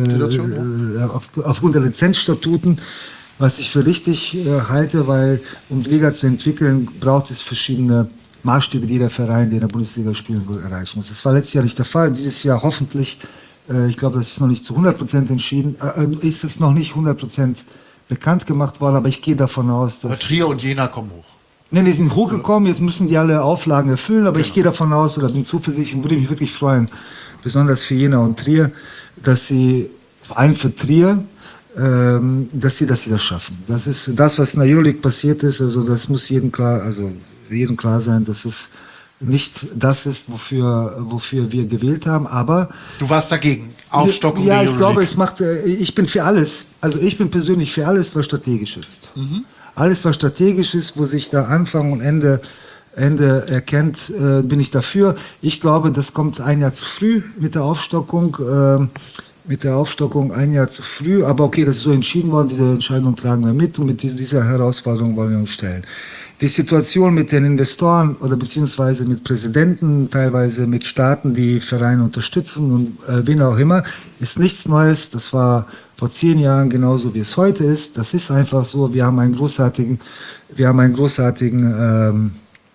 Speaker 2: äh, auf, aufgrund der Lizenzstatuten, was ich für richtig äh, halte, weil um die Liga zu entwickeln, braucht es verschiedene Maßstäbe, die der Verein, der in der Bundesliga spielen will, erreichen muss. Das war letztes Jahr nicht der Fall. Dieses Jahr hoffentlich, äh, ich glaube, das ist noch nicht zu hundert Prozent entschieden, äh, ist es noch nicht hundert Prozent bekannt gemacht worden, aber ich gehe davon aus,
Speaker 1: Aber
Speaker 2: dass...
Speaker 1: Trier und Jena kommen hoch.
Speaker 2: Ne, die sind hochgekommen, jetzt müssen die alle Auflagen erfüllen, aber ich gehe davon aus oder bin zuversichtlich und würde mich wirklich freuen, besonders für Jena und Trier, dass sie, vor allem für Trier, ähm, dass sie, dass sie das schaffen. Das ist das, was in der Euroleague passiert ist, also das muss jedem klar, also jedem klar sein, dass es nicht das ist, wofür, wofür wir gewählt haben, aber
Speaker 1: Du warst dagegen. Aufstockung
Speaker 2: ja,
Speaker 1: der
Speaker 2: ich
Speaker 1: Euroleague.
Speaker 2: glaube, es macht, äh, ich bin für alles, also ich bin persönlich für alles, was strategisch ist. Alles, was strategisch ist, wo sich da Anfang und Ende, Ende erkennt, äh, bin ich dafür. Ich glaube, das kommt ein Jahr zu früh mit der Aufstockung, ähm, mit der Aufstockung ein Jahr zu früh, aber okay, das ist so entschieden worden, diese Entscheidung tragen wir mit und mit dieser Herausforderung wollen wir uns stellen. die Situation mit den Investoren oder beziehungsweise mit Präsidenten, teilweise mit Staaten, die Vereine unterstützen und äh, wen auch immer, ist nichts Neues. Das war vor zehn Jahren genauso, wie es heute ist. Das ist einfach so. Wir haben einen großartigen, wir haben einen großartigen, ähm,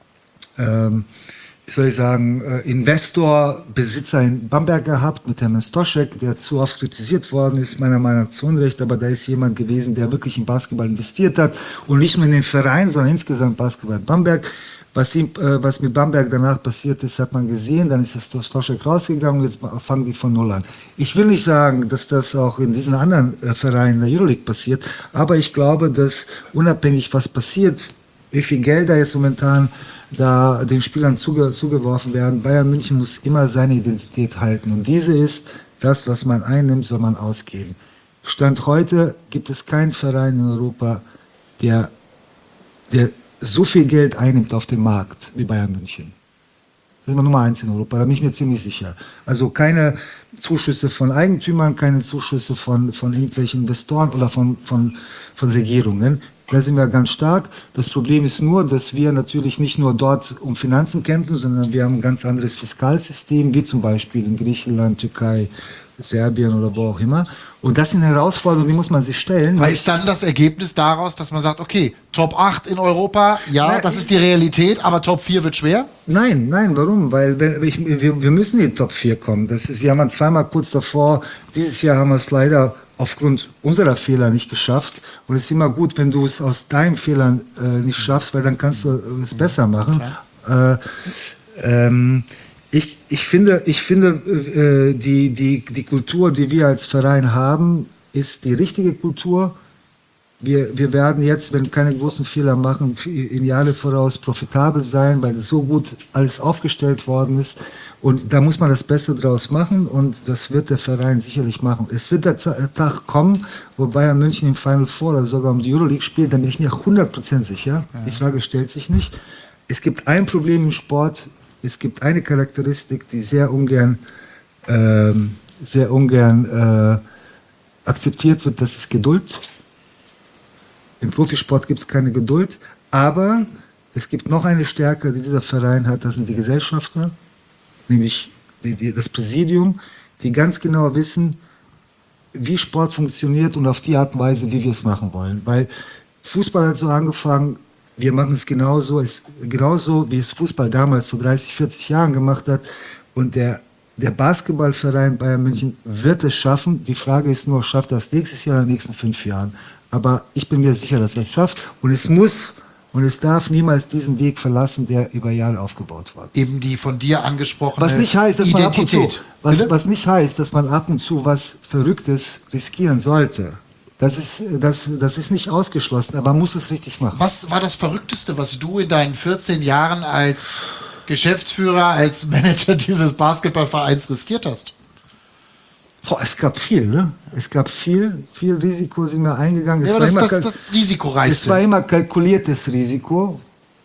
Speaker 2: ähm, wie soll ich sagen, äh, Investor, Besitzer in Bamberg gehabt mit Herrn Stoschek, der zu oft kritisiert worden ist, meiner Meinung nach zu Unrecht, aber da ist jemand gewesen, der wirklich in Basketball investiert hat und nicht nur in den Verein, sondern insgesamt Basketball in Bamberg. Was, ihm, äh, was mit Bamberg danach passiert ist, hat man gesehen, dann ist das Stoschek rausgegangen und jetzt fangen die von Null an. Ich will nicht sagen, dass das auch in diesen anderen äh, Vereinen der Euroleague passiert, aber ich glaube, dass unabhängig was passiert, wie viel Geld da jetzt momentan da den Spielern zuge zugeworfen werden. Bayern München muss immer seine Identität halten. Und diese ist, das, was man einnimmt, soll man ausgeben. Stand heute gibt es keinen Verein in Europa, der, der so viel Geld einnimmt auf dem Markt wie Bayern München. Das ist immer Nummer eins in Europa, da bin ich mir ziemlich sicher. Also keine Zuschüsse von Eigentümern, keine Zuschüsse von, von irgendwelchen Investoren oder von, von, von Regierungen. Da sind wir ganz stark. Das Problem ist nur, dass wir natürlich nicht nur dort um Finanzen kämpfen, sondern wir haben ein ganz anderes Fiskalsystem, wie zum Beispiel in Griechenland, Türkei, Serbien oder wo auch immer. Und das sind Herausforderungen, die muss man sich stellen.
Speaker 1: Aber ist dann das Ergebnis daraus, dass man sagt, okay, Top acht in Europa, ja, Na, das ist die Realität, aber Top vier wird schwer?
Speaker 2: Nein, nein, warum? Weil wenn, ich, wir, wir müssen in die Top vier kommen. Das ist, wir haben zweimal kurz davor, dieses Jahr haben wir es leider aufgrund unserer Fehler nicht geschafft. Und es ist immer gut, wenn du es aus deinen Fehlern äh, nicht schaffst, weil dann kannst du es besser machen. Äh, ähm, ich, ich finde, ich finde äh, die, die, die Kultur, die wir als Verein haben, ist die richtige Kultur. Wir, wir werden jetzt, wenn wir keine großen Fehler machen, in Jahre voraus profitabel sein, weil so gut alles aufgestellt worden ist. Und da muss man das Beste draus machen und das wird der Verein sicherlich machen. Es wird der Tag kommen, wo Bayern München im Final Four oder sogar um die Euroleague spielt, da bin ich mir hundert Prozent sicher. Ja. Die Frage stellt sich nicht. Es gibt ein Problem im Sport, es gibt eine Charakteristik, die sehr ungern, äh, sehr ungern äh, akzeptiert wird, das ist Geduld. Im Profisport gibt es keine Geduld, aber es gibt noch eine Stärke, die dieser Verein hat, das sind die Gesellschafter, nämlich die, die, das Präsidium, die ganz genau wissen, wie Sport funktioniert und auf die Art und Weise, wie wir es machen wollen. Weil Fußball hat so angefangen, wir machen es genauso, es, genauso wie es Fußball damals vor dreißig, vierzig Jahren gemacht hat. Und der, der Basketballverein Bayern München wird es schaffen. Die Frage ist nur, schafft er das nächstes Jahr oder in den nächsten fünf Jahren? Aber ich bin mir sicher, dass er es schafft. Und es muss und es darf niemals diesen Weg verlassen, der über Jahre aufgebaut wurde.
Speaker 1: Eben die von dir angesprochene
Speaker 2: was nicht heißt, dass
Speaker 1: Identität.
Speaker 2: Man ab und zu, was, was nicht heißt, dass man ab und zu was Verrücktes riskieren sollte. Das ist, das, das ist nicht ausgeschlossen, aber man muss es richtig machen.
Speaker 1: Was war das Verrückteste, was du in deinen vierzehn Jahren als Geschäftsführer, als Manager dieses Basketballvereins riskiert hast?
Speaker 2: Boah, es gab viel, ne? Es gab viel, viel Risiko sind wir eingegangen. Es
Speaker 1: ja, aber
Speaker 2: war
Speaker 1: das ist
Speaker 2: immer
Speaker 1: das, das Risikoreichste.
Speaker 2: Es war immer kalkuliertes Risiko.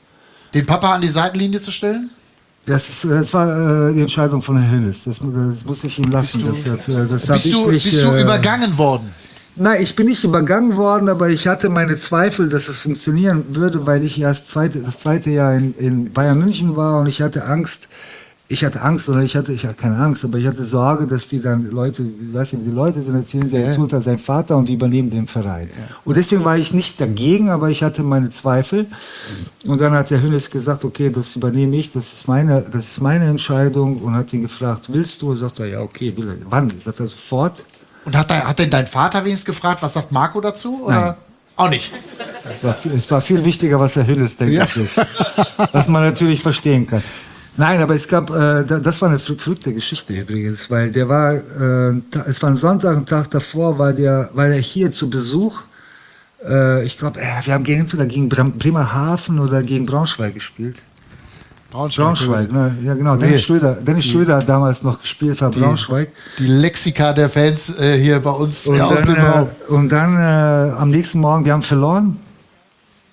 Speaker 1: Den Papa an die Seitenlinie zu stellen?
Speaker 2: Das, ist, das war äh, die Entscheidung von Herrn Hilles. Das, das muss ich ihm lassen.
Speaker 1: Bist du,
Speaker 2: dafür. Das
Speaker 1: bist du,
Speaker 2: nicht,
Speaker 1: bist du
Speaker 2: äh,
Speaker 1: übergangen worden?
Speaker 2: Nein, ich bin nicht übergangen worden, aber ich hatte meine Zweifel, dass es funktionieren würde, weil ich erst zweite, das zweite Jahr in, in Bayern München war und ich hatte Angst, ich hatte Angst, oder ich hatte, ich hatte keine Angst, aber ich hatte Sorge, dass die dann Leute, ich weiß nicht, wie die Leute sind, erzählen sie, jetzt holt er seinen Vater und die übernehmen den Verein. Ja. Und deswegen war ich nicht dagegen, aber ich hatte meine Zweifel. Und dann hat der Hönes gesagt, okay, das übernehme ich, das ist meine, das ist meine Entscheidung, und hat ihn gefragt, willst du? Und sagt er, ja, okay, will er. Wann? Sagt er sofort.
Speaker 1: Und hat, da, hat denn dein Vater wenigstens gefragt, was sagt Marco dazu? Oder?
Speaker 2: Nein.
Speaker 1: Auch nicht.
Speaker 2: Es war, es war viel wichtiger, was der Hönes denkt, ja. als ich. Was man natürlich verstehen kann. Nein, aber es gab, äh, das war eine verrückte Geschichte übrigens, weil der war, äh, es war ein Sonntag, ein Tag davor war der, war der hier zu Besuch. Äh, ich glaube, äh, wir haben gegen, entweder gegen Bremerhaven oder gegen Braunschweig gespielt.
Speaker 1: Braunschweig,
Speaker 2: Braunschweig, ne? Ja genau. Nee. Dennis Schröder, Dennis Schröder hat damals noch gespielt für Braunschweig.
Speaker 1: Die Lexika der Fans äh, hier bei uns
Speaker 2: und
Speaker 1: ja, aus
Speaker 2: dann,
Speaker 1: dem Raum.
Speaker 2: Äh, und dann äh, am nächsten Morgen, wir haben verloren.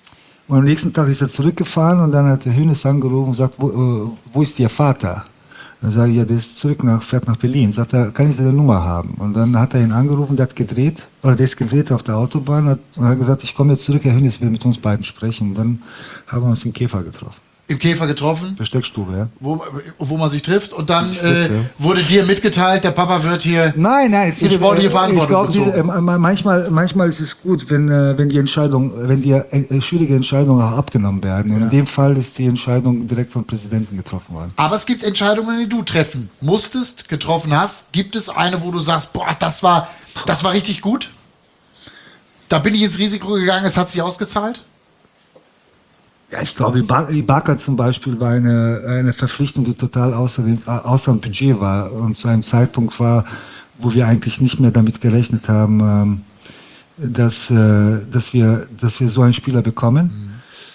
Speaker 2: Und am nächsten Tag ist er zurückgefahren und dann hat der Hönes angerufen und gesagt, wo, äh, wo ist Ihr Vater? Dann sage ich, ja, der ist zurück nach, fährt nach Berlin. Sagt er, kann ich seine Nummer haben? Und dann hat er ihn angerufen, der hat gedreht, oder der ist gedreht auf der Autobahn hat, und hat gesagt, ich komme jetzt zurück, Herr Hönes will mit uns beiden sprechen. Und dann haben wir uns im Käfer getroffen.
Speaker 1: Im Käfer getroffen,
Speaker 2: Versteckstube, ja.
Speaker 1: wo, wo man sich trifft und dann
Speaker 2: Ich
Speaker 1: äh,
Speaker 2: sitze, ja.
Speaker 1: wurde dir mitgeteilt, der Papa wird hier
Speaker 2: Nein, nein, es
Speaker 1: in sportliche Verantwortung
Speaker 2: ich glaub,
Speaker 1: gezogen.
Speaker 2: diese, äh, manchmal, manchmal ist es gut, wenn, äh, wenn die Entscheidung, wenn die äh, schwierige Entscheidungen auch abgenommen werden. Und
Speaker 1: Ja.
Speaker 2: in dem Fall ist die Entscheidung direkt vom Präsidenten getroffen worden.
Speaker 1: Aber es gibt Entscheidungen, die du treffen musstest, getroffen hast. Gibt es eine, wo du sagst, boah, das war, das war richtig gut? Da bin ich ins Risiko gegangen, es hat sich ausgezahlt?
Speaker 2: Ja, ich glaube, Iba- Ibaka zum Beispiel war eine, eine Verpflichtung, die total außer dem, äh, außer dem Budget war und zu einem Zeitpunkt war, wo wir eigentlich nicht mehr damit gerechnet haben, ähm, dass, äh, dass, wir, dass wir so einen Spieler bekommen. Mhm.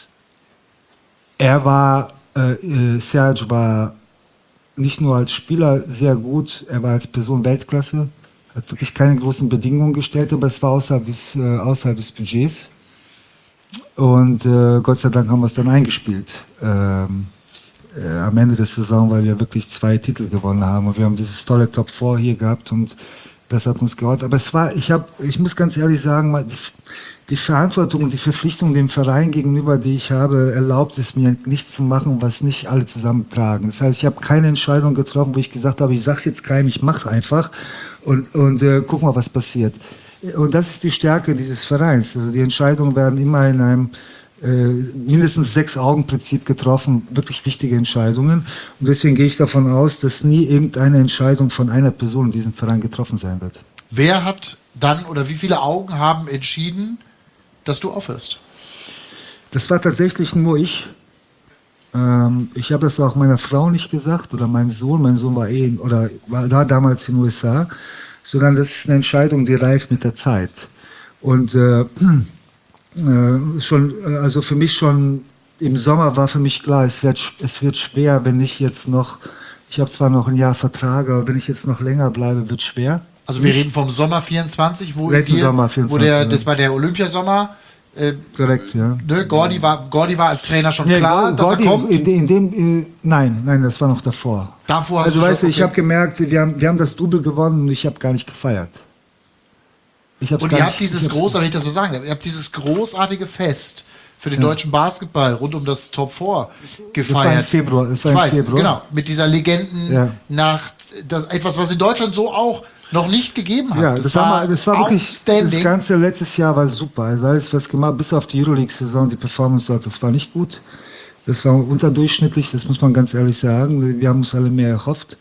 Speaker 2: Er war, äh, äh, Serge war nicht nur als Spieler sehr gut, er war als Person Weltklasse, hat wirklich keine großen Bedingungen gestellt, aber es war außerhalb des, äh, außerhalb des Budgets. Und äh, Gott sei Dank haben wir es dann eingespielt ähm, äh, am Ende der Saison, weil wir wirklich zwei Titel gewonnen haben. Und wir haben dieses tolle Top vier hier gehabt und das hat uns geholfen. Aber es war, ich habe, ich muss ganz ehrlich sagen, die, die Verantwortung und die Verpflichtung dem Verein gegenüber, die ich habe, erlaubt es mir, nichts zu machen, was nicht alle zusammen tragen. Das heißt, ich habe keine Entscheidung getroffen, wo ich gesagt habe, ich sag's jetzt keinem, ich mache einfach und, und äh, guck mal, was passiert. Und das ist die Stärke dieses Vereins. Also die Entscheidungen werden immer in einem äh, mindestens Sechs-Augen-Prinzip getroffen, wirklich wichtige Entscheidungen. Und deswegen gehe ich davon aus, dass nie irgendeine Entscheidung von einer Person in diesem Verein getroffen sein wird.
Speaker 1: Wer hat dann oder wie viele Augen haben entschieden, dass du aufhörst?
Speaker 2: Das war tatsächlich nur ich. Ähm, ich habe das auch meiner Frau nicht gesagt oder meinem Sohn. Mein Sohn war eh oder war da damals in den U S A. Sondern das ist eine Entscheidung, die reift mit der Zeit. Und äh, äh, schon, also für mich schon im Sommer war für mich klar, es wird, es wird schwer, wenn ich jetzt noch, ich habe zwar noch ein Jahr Vertrag, aber wenn ich jetzt noch länger bleibe, wird schwer.
Speaker 1: Also wir reden vom Sommer vierundzwanzig, wo,
Speaker 2: Letzten
Speaker 1: dir,
Speaker 2: Sommer vierundzwanzig,
Speaker 1: wo der,
Speaker 2: ja.
Speaker 1: das war der Olympiasommer. Äh,
Speaker 2: Korrekt, ja.
Speaker 1: ne, Gordy war, Gordy war als Trainer schon
Speaker 2: Ja,
Speaker 1: klar, dass
Speaker 2: Gordy,
Speaker 1: er kommt.
Speaker 2: In, in dem, äh, nein, nein, das war noch davor.
Speaker 1: Davor hast
Speaker 2: Also
Speaker 1: du
Speaker 2: weißt du,
Speaker 1: schon,
Speaker 2: ich
Speaker 1: okay.
Speaker 2: habe gemerkt, wir haben, wir haben das Double gewonnen und ich habe gar nicht gefeiert. Ich hab's
Speaker 1: Und
Speaker 2: gar
Speaker 1: ihr
Speaker 2: nicht-
Speaker 1: habt dieses
Speaker 2: ich hab's-
Speaker 1: große, wenn ich das mal sagen darf, ihr habt dieses großartige Fest für den
Speaker 2: Ja.
Speaker 1: deutschen Basketball rund um das Top vier gefeiert.
Speaker 2: Das war im Februar. Das war
Speaker 1: Ich
Speaker 2: im
Speaker 1: weiß,
Speaker 2: Februar.
Speaker 1: genau, mit dieser Legendennacht, das, etwas, was in Deutschland so auch noch nicht gegeben hat.
Speaker 2: Ja, das, war, mal, das war wirklich, das
Speaker 1: outstanding.
Speaker 2: ganze letztes Jahr war super. Also alles, was gemacht, bis auf die Euroleague-Saison, die Performance dort, das war nicht gut. Das war unterdurchschnittlich, das muss man ganz ehrlich sagen. Wir haben uns alle mehr erhofft.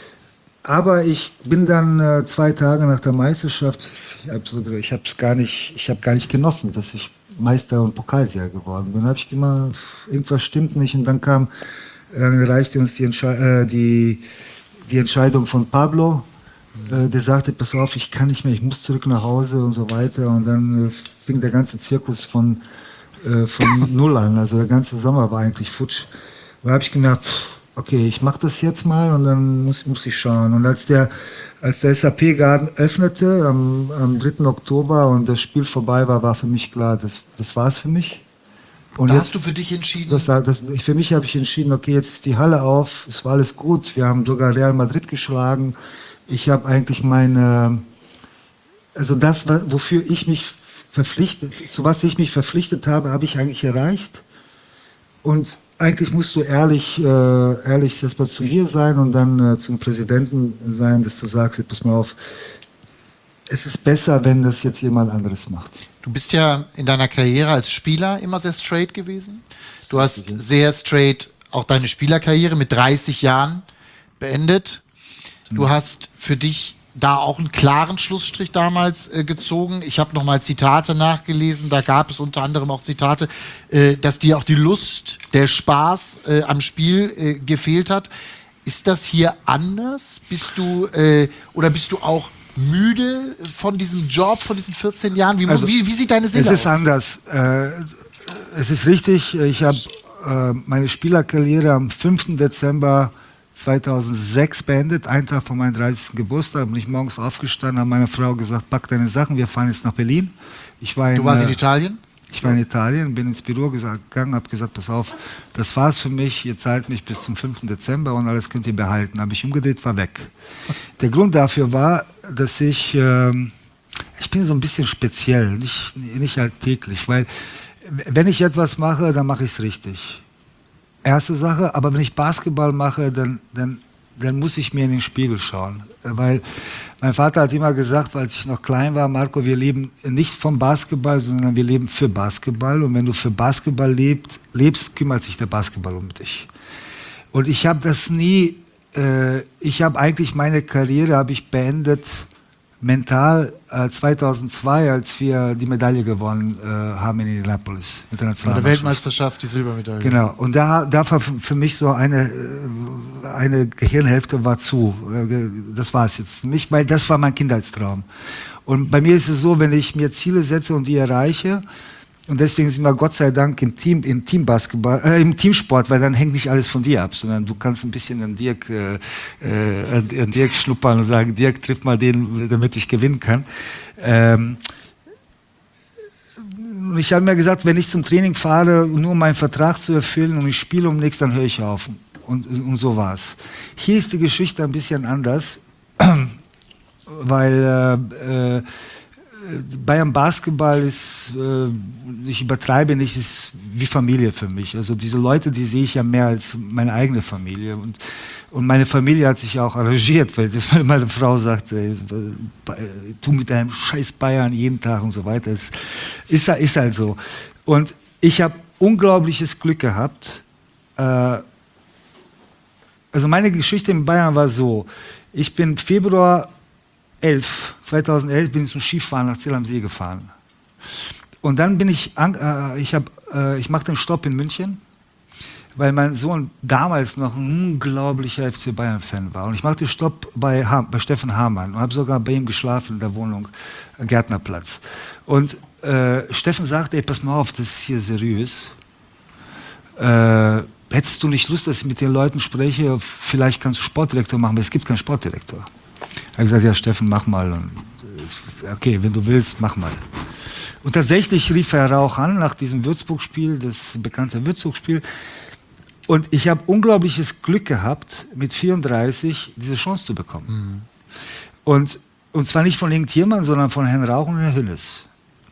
Speaker 2: Aber ich bin dann äh, zwei Tage nach der Meisterschaft, ich habe so, ich hab's gar nicht, ich habe gar nicht genossen, dass ich Meister und Pokalsieger geworden bin. Dann habe ich immer, irgendwas stimmt nicht. Und dann kam, äh, dann erreichte uns die, Entschei äh, die, die Entscheidung von Pablo. Äh, der sagte, pass auf, ich kann nicht mehr, ich muss zurück nach Hause und so weiter. Und dann äh, fing der ganze Zirkus von, äh, von Null an. Also der ganze Sommer war eigentlich futsch. Und da habe ich gemerkt, pff, okay, ich mache das jetzt mal und dann muss, muss ich schauen. Und als der, als der S A P-Garten öffnete am, am dritten Oktober und das Spiel vorbei war, war für mich klar, das, das war es für mich. Und
Speaker 1: Da
Speaker 2: jetzt,
Speaker 1: hast du für dich entschieden.
Speaker 2: das, das, ich, für mich habe ich entschieden, okay, jetzt ist die Halle auf, es war alles gut, wir haben sogar Real Madrid geschlagen. Ich habe eigentlich meine, also das, wa- wofür ich mich verpflichtet, zu was ich mich verpflichtet habe, habe ich eigentlich erreicht. Und eigentlich musst du ehrlich, äh, ehrlich erstmal zu dir sein und dann äh, zum Präsidenten sein, dass du sagst, pass mal auf, es ist besser, wenn das jetzt jemand anderes macht.
Speaker 1: Du bist ja in deiner Karriere als Spieler immer sehr straight gewesen. Du hast sehr straight auch deine Spielerkarriere mit dreißig Jahren beendet. Du hast für dich da auch einen klaren Schlussstrich damals äh, gezogen. Ich habe nochmal Zitate nachgelesen, da gab es unter anderem auch Zitate, äh, dass dir auch die Lust, der Spaß äh, am Spiel äh, gefehlt hat. Ist das hier anders? Bist du äh, oder bist du auch müde von diesem Job, von diesen vierzehn Jahren? Wie,
Speaker 2: Also,
Speaker 1: wie, wie sieht deine Seele
Speaker 2: Es ist
Speaker 1: aus?
Speaker 2: anders. Äh, es ist richtig, ich habe äh, meine Spielerkarriere am fünften Dezember zweitausendsechs beendet, einen Tag vor meinem dreißigsten Geburtstag. Bin ich morgens aufgestanden, habe meiner Frau gesagt, pack deine Sachen, wir fahren jetzt nach Berlin. Ich war in,
Speaker 1: Du warst in
Speaker 2: äh,
Speaker 1: Italien?
Speaker 2: Ich war in Italien, bin ins Büro gegangen, habe gesagt, pass auf, das war's für mich, ihr zahlt mich bis zum fünften Dezember und alles könnt ihr behalten. Habe ich umgedreht, war weg. Der Grund dafür war, dass ich, äh, ich bin so ein bisschen speziell, nicht, nicht alltäglich, weil wenn ich etwas mache, dann mache ich es richtig. Erste Sache, aber wenn ich Basketball mache, dann, dann, dann muss ich mir in den Spiegel schauen. Weil mein Vater hat immer gesagt, als ich noch klein war, Marco, wir leben nicht vom Basketball, sondern wir leben für Basketball. Und wenn du für Basketball lebst, lebst kümmert sich der Basketball um dich. Und ich habe das nie, äh, ich habe eigentlich meine Karriere habe ich beendet mental äh, zweitausendzwei, als wir die Medaille gewonnen äh, haben in Indianapolis.
Speaker 1: Bei der Weltmeisterschaft, die Silbermedaille.
Speaker 2: Genau. Und da, da war für mich so eine, eine Gehirnhälfte war zu. Das war es jetzt für mich, weil das war mein Kindheitstraum. Und bei mir ist es so, wenn ich mir Ziele setze und die erreiche, und deswegen sind wir Gott sei Dank im Team, im Teambasketball, äh, im Teamsport, weil dann hängt nicht alles von dir ab, sondern du kannst ein bisschen an Dirk, äh, an Dirk schnuppern und sagen, Dirk, triff mal den, damit ich gewinnen kann. Ähm, ich habe mir gesagt, wenn ich zum Training fahre, nur um meinen Vertrag zu erfüllen und ich spiele um nichts, dann höre ich auf. Und, und so war's. Hier ist die Geschichte ein bisschen anders, weil äh, äh, Bayern Basketball ist, äh, ich übertreibe nicht, ist wie Familie für mich. Also diese Leute, die sehe ich ja mehr als meine eigene Familie. Und, und meine Familie hat sich ja auch arrangiert, weil meine Frau sagt, ey, tu mit deinem scheiß Bayern jeden Tag und so weiter. Es ist, ist halt so. Und ich habe unglaubliches Glück gehabt. Äh, also meine Geschichte in Bayern war so, ich bin Februar zweitausendelf bin ich zum Skifahren nach Zell am See gefahren. Und dann bin ich, äh, ich, hab, äh, ich mache den Stopp in München, weil mein Sohn damals noch ein unglaublicher F C Bayern-Fan war. Und ich mache den Stopp bei, ha bei Steffen Hamann und habe sogar bei ihm geschlafen in der Wohnung, Gärtnerplatz. Und äh, Steffen sagte, ey, pass mal auf, das ist hier seriös. Äh, hättest du nicht Lust, dass ich mit den Leuten spreche? Vielleicht kannst du Sportdirektor machen, aber es gibt keinen Sportdirektor. Ich habe gesagt, ja Steffen, mach mal. Und, okay, wenn du willst, mach mal. Und tatsächlich rief er auch an nach diesem Würzburg-Spiel, das bekannte Würzburg-Spiel. Und ich habe unglaubliches Glück gehabt, mit vierunddreißig diese Chance zu bekommen. Mhm. Und, und zwar nicht von irgendjemandem, sondern von Herrn Rauch und Herrn Hünnes.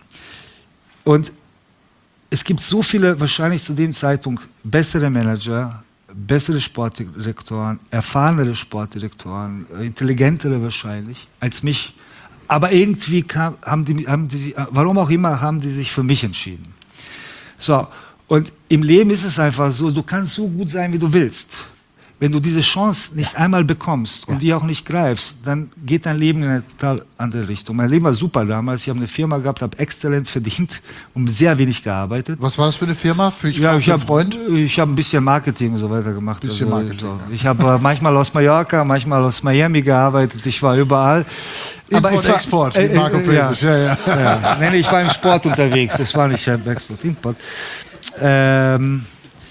Speaker 2: Und es gibt so viele, wahrscheinlich zu dem Zeitpunkt, bessere Manager, bessere Sportdirektoren, erfahrenere Sportdirektoren, intelligentere wahrscheinlich als mich. Aber irgendwie kam, haben, die, haben die, warum auch immer, haben die sich für mich entschieden. So, und im Leben ist es einfach so, du kannst so gut sein, wie du willst. Wenn du diese Chance nicht einmal bekommst und ja. die auch nicht greifst, dann geht dein Leben in eine total andere Richtung. Mein Leben war super damals. Ich habe eine Firma gehabt, habe exzellent verdient und sehr wenig gearbeitet.
Speaker 1: Was war das für eine Firma? Für,
Speaker 2: ja, ich habe Freund. Ich habe ein bisschen Marketing und so weiter gemacht.
Speaker 1: Bisschen
Speaker 2: also,
Speaker 1: Marketing.
Speaker 2: So. Ja. Ich habe äh, manchmal aus Mallorca, manchmal aus Miami gearbeitet. Ich war überall.
Speaker 1: Import,
Speaker 2: Aber es war,
Speaker 1: Export,
Speaker 2: äh,
Speaker 1: wie Marco
Speaker 2: äh, ja,
Speaker 1: ja, ja.
Speaker 2: ja. Nee, nee, ich war im Sport unterwegs. Das war nicht Export, Import. Ähm,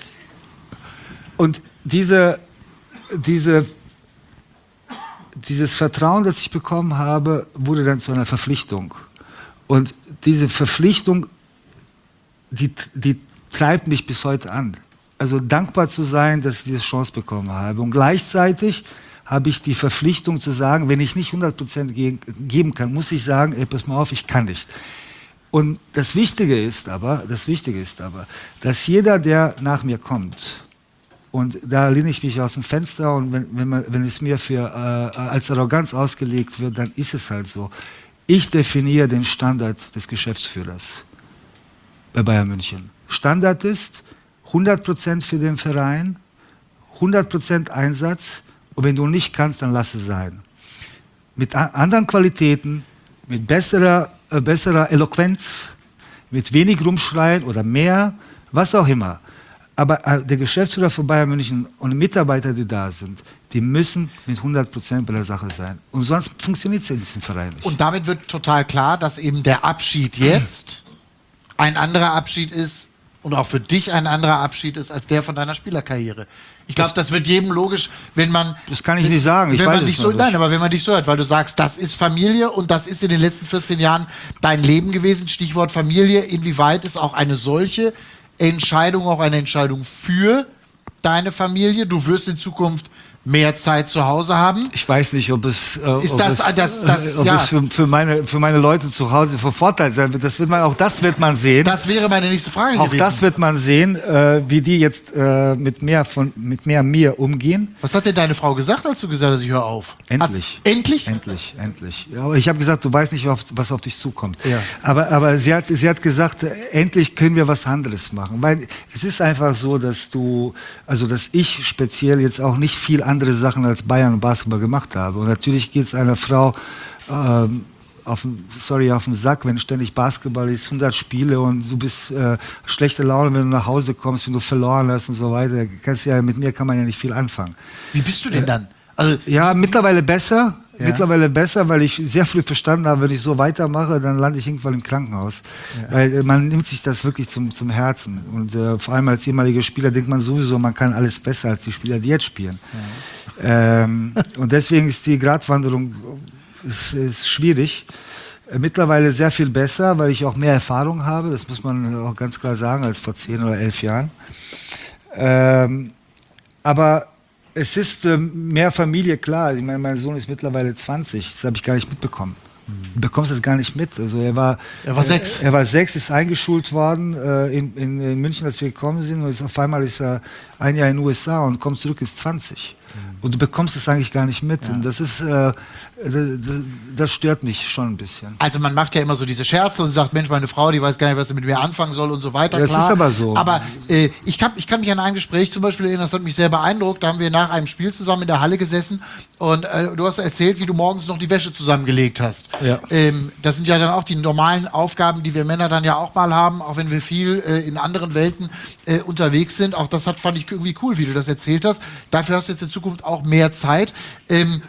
Speaker 2: und diese Diese, dieses Vertrauen, das ich bekommen habe, wurde dann zu einer Verpflichtung. Und diese Verpflichtung, die, die treibt mich bis heute an. Also dankbar zu sein, dass ich diese Chance bekommen habe. Und gleichzeitig habe ich die Verpflichtung zu sagen, wenn ich nicht hundert Prozent ge geben kann, muss ich sagen, ey, pass mal auf, ich kann nicht. Und das Wichtige ist aber, das Wichtige ist aber, dass jeder, der nach mir kommt, und da lehne ich mich aus dem Fenster und wenn, wenn, man, wenn es mir für, äh, als Arroganz ausgelegt wird, dann ist es halt so. Ich definiere den Standard des Geschäftsführers bei Bayern München. Standard ist hundert Prozent für den Verein, hundert Prozent Einsatz und wenn du nicht kannst, dann lass es sein. Mit anderen Qualitäten, mit besserer, äh, besserer Eloquenz, mit wenig Rumschreien oder mehr, was auch immer. Aber äh, der Geschäftsführer von Bayern München und die Mitarbeiter, die da sind, die müssen mit hundert Prozent bei der Sache sein. Und sonst funktioniert es in diesem Verein nicht.
Speaker 1: Und damit wird total klar, dass eben der Abschied jetzt ein anderer Abschied ist und auch für dich ein anderer Abschied ist als der von deiner Spielerkarriere. Ich glaube, das wird jedem logisch, wenn man...
Speaker 2: Das kann ich nicht sagen, ich
Speaker 1: wenn
Speaker 2: weiß
Speaker 1: man
Speaker 2: es
Speaker 1: dich so,
Speaker 2: nicht.
Speaker 1: Nein, aber wenn man dich so hört, weil du sagst, das ist Familie und das ist in den letzten vierzehn Jahren dein Leben gewesen, Stichwort Familie, inwieweit ist auch eine solche Entscheidung auch eine Entscheidung für deine Familie? Du wirst in Zukunft mehr Zeit zu Hause haben.
Speaker 2: Ich weiß nicht, ob es, äh,
Speaker 1: Ist
Speaker 2: ob
Speaker 1: das-
Speaker 2: es,
Speaker 1: das- das-
Speaker 2: ob
Speaker 1: ja.
Speaker 2: es für, für, meine, für meine Leute zu Hause von Vorteil sein wird. Das wird man, auch das wird man sehen.
Speaker 1: Das wäre meine nächste Frage
Speaker 2: auch
Speaker 1: gewesen.
Speaker 2: das wird man sehen, äh, wie die jetzt äh, mit, mehr von, mit mehr mir umgehen.
Speaker 1: Was hat denn deine Frau gesagt, als du gesagt hast, ich höre auf?
Speaker 2: Endlich.
Speaker 1: Hat's- Endlich?
Speaker 2: Endlich, endlich. Ja, aber ich habe gesagt, du weißt nicht, was, was auf dich zukommt.
Speaker 1: Ja.
Speaker 2: Aber, aber sie, hat, sie hat gesagt, äh, endlich können wir was anderes machen. Weil es ist einfach so, dass du, also dass ich speziell jetzt auch nicht viel andere Sachen als Bayern und Basketball gemacht habe. Und natürlich geht es einer Frau ähm, auf den, sorry, auf den Sack, wenn ständig Basketball ist, hundert Spiele und du bist äh, schlechte Laune, wenn du nach Hause kommst, wenn du verloren hast und so weiter. Kannst ja, mit mir kann man ja nicht viel anfangen.
Speaker 1: Wie bist du denn dann? Also,
Speaker 2: Ja, mittlerweile besser.
Speaker 1: Ja.
Speaker 2: Mittlerweile besser, weil ich sehr früh verstanden habe, wenn ich so weitermache, dann lande ich irgendwann im Krankenhaus. Weil äh, man nimmt sich das wirklich zum, zum Herzen. Und äh, vor allem als ehemaliger Spieler denkt man sowieso, man kann alles besser als die Spieler, die jetzt spielen. Ähm, und deswegen ist die Gratwanderung ist, ist schwierig. Äh, Mittlerweile sehr viel besser, weil ich auch mehr Erfahrung habe. Das muss man auch ganz klar sagen, als vor zehn oder elf Jahren. Ähm, aber es ist ähm, mehr Familie, klar. Ich meine, mein Sohn ist mittlerweile zwanzig. Das habe ich gar nicht mitbekommen. Du bekommst das gar nicht mit. Also er war,
Speaker 1: Er war sechs.
Speaker 2: Er, er war sechs, ist eingeschult worden äh, in, in, in München, als wir gekommen sind. Und ist, auf einmal ist er ein Jahr in den U S A und kommt zurück, ist zwanzig. Und du bekommst es eigentlich gar nicht mit. Und das ist, äh, das, das stört mich schon ein bisschen.
Speaker 1: Also man macht ja immer so diese Scherze und sagt, Mensch, meine Frau, die weiß gar nicht, was sie mit mir anfangen soll und so weiter.
Speaker 2: Ja, das
Speaker 1: klar.
Speaker 2: ist aber so.
Speaker 1: Aber äh, ich, kann, ich kann mich an ein Gespräch zum Beispiel erinnern, das hat mich sehr beeindruckt. Da haben wir nach einem Spiel zusammen in der Halle gesessen und äh, du hast erzählt, wie du morgens noch die Wäsche zusammengelegt hast.
Speaker 2: Ja.
Speaker 1: Ähm, das sind ja dann auch die normalen Aufgaben, die wir Männer dann ja auch mal haben, auch wenn wir viel äh, in anderen Welten äh, unterwegs sind. Auch das hat, fand ich irgendwie cool, wie du das erzählt hast. Dafür hast du jetzt in Zukunft auch mehr Zeit. Ähm,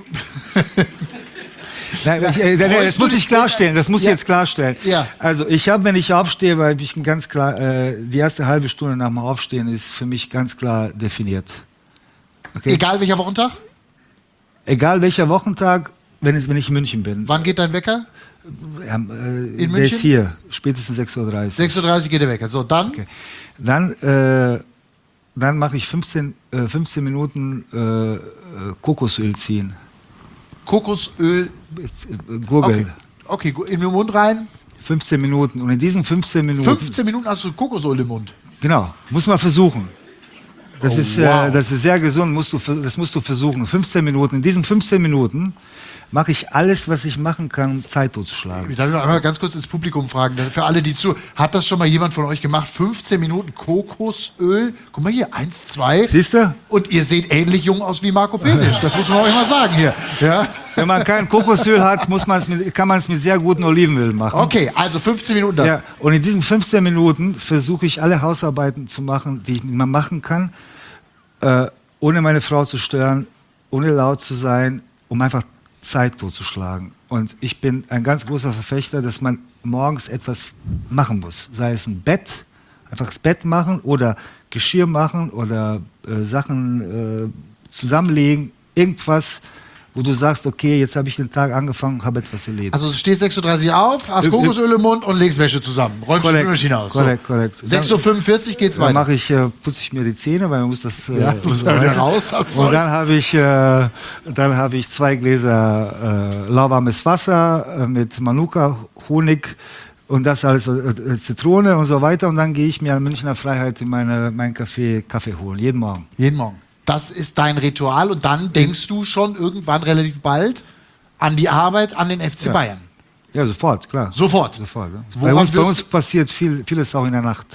Speaker 2: Nein, ich, äh,
Speaker 1: freust
Speaker 2: das
Speaker 1: du
Speaker 2: muss
Speaker 1: dich-
Speaker 2: ich klarstellen, das muss ich
Speaker 1: Ja.
Speaker 2: jetzt klarstellen.
Speaker 1: Ja.
Speaker 2: Also ich habe, wenn ich aufstehe, weil ich ein ganz klar, äh, die erste halbe Stunde nach dem Aufstehen ist für mich ganz klar definiert. Okay?
Speaker 1: egal welcher Wochentag?
Speaker 2: Egal welcher Wochentag, wenn, es, wenn ich in München bin.
Speaker 1: Wann geht dein Wecker?
Speaker 2: Ja, äh,
Speaker 1: In
Speaker 2: der
Speaker 1: München?
Speaker 2: ist hier, spätestens sechs Uhr dreißig.
Speaker 1: sechs Uhr dreißig geht der Wecker. So, dann?
Speaker 2: Okay. Dann, äh, dann mache ich fünfzehn, äh, fünfzehn Minuten äh, äh, Kokosöl ziehen.
Speaker 1: Kokosöl.
Speaker 2: Ist, äh, Gurgeln.
Speaker 1: Okay. Okay, gu- in den Mund rein.
Speaker 2: fünfzehn Minuten. Und in diesen fünfzehn Minuten.
Speaker 1: fünfzehn Minuten hast du Kokosöl im Mund.
Speaker 2: Genau, muss man versuchen. Das,
Speaker 1: Oh,
Speaker 2: ist,
Speaker 1: wow.
Speaker 2: äh, das ist sehr gesund, musst du, ver- das musst du versuchen. fünfzehn Minuten. In diesen fünfzehn Minuten mache ich alles, was ich machen kann, um Zeit totzuschlagen.
Speaker 1: Darf ich mal ganz kurz ins Publikum fragen, für alle, die zu, hat das schon mal jemand von euch gemacht? fünfzehn Minuten Kokosöl? Guck mal hier, eins, zwei.
Speaker 2: Siehst du?
Speaker 1: Und ihr seht ähnlich jung aus wie Marco Pesic, das muss man euch mal sagen hier. Ja?
Speaker 2: Wenn man kein Kokosöl hat, muss man's mit, kann man es mit sehr gutem Olivenöl machen.
Speaker 1: Okay, also fünfzehn Minuten das.
Speaker 2: Ja, und in diesen fünfzehn Minuten versuche ich alle Hausarbeiten zu machen, die ich man machen kann, äh, ohne meine Frau zu stören, ohne laut zu sein, um einfach Zeit totzuschlagen. Und ich bin ein ganz großer Verfechter, dass man morgens etwas machen muss. Sei es ein Bett, einfach das Bett machen oder Geschirr machen oder äh, Sachen äh, zusammenlegen, irgendwas, wo du sagst, okay, jetzt habe ich den Tag angefangen, habe etwas erledigt.
Speaker 1: Also du stehst sechs Uhr dreißig auf, hast
Speaker 2: Im- im-
Speaker 1: Kokosöl im Mund und legst Wäsche zusammen. Räumst die
Speaker 2: Korrekt,
Speaker 1: Spülmaschine aus.
Speaker 2: korrekt, korrekt.
Speaker 1: sechs Uhr fünfundvierzig geht's
Speaker 2: Dann
Speaker 1: weiter.
Speaker 2: mache ich, äh, putze ich mir die Zähne, weil man muss das äh,
Speaker 1: Ja,
Speaker 2: und
Speaker 1: du musst
Speaker 2: so
Speaker 1: ja wieder
Speaker 2: weiter.
Speaker 1: raus, was
Speaker 2: Und
Speaker 1: soll.
Speaker 2: dann habe ich, äh, dann habe ich zwei Gläser äh, lauwarmes Wasser äh, mit Manuka, Honig und das alles, äh, Zitrone und so weiter. Und dann gehe ich mir an Münchner Freiheit in meine, meinen Café Kaffee holen, jeden Morgen.
Speaker 1: Jeden Morgen. Das ist dein Ritual und dann denkst du schon irgendwann relativ bald an die Arbeit, an den F C
Speaker 2: Ja.
Speaker 1: Bayern.
Speaker 2: Ja, sofort, klar.
Speaker 1: Sofort.
Speaker 2: Sofort. Ja.
Speaker 1: Woran
Speaker 2: Bei, uns, bei
Speaker 1: wirst-
Speaker 2: uns passiert viel, vieles auch in der Nacht.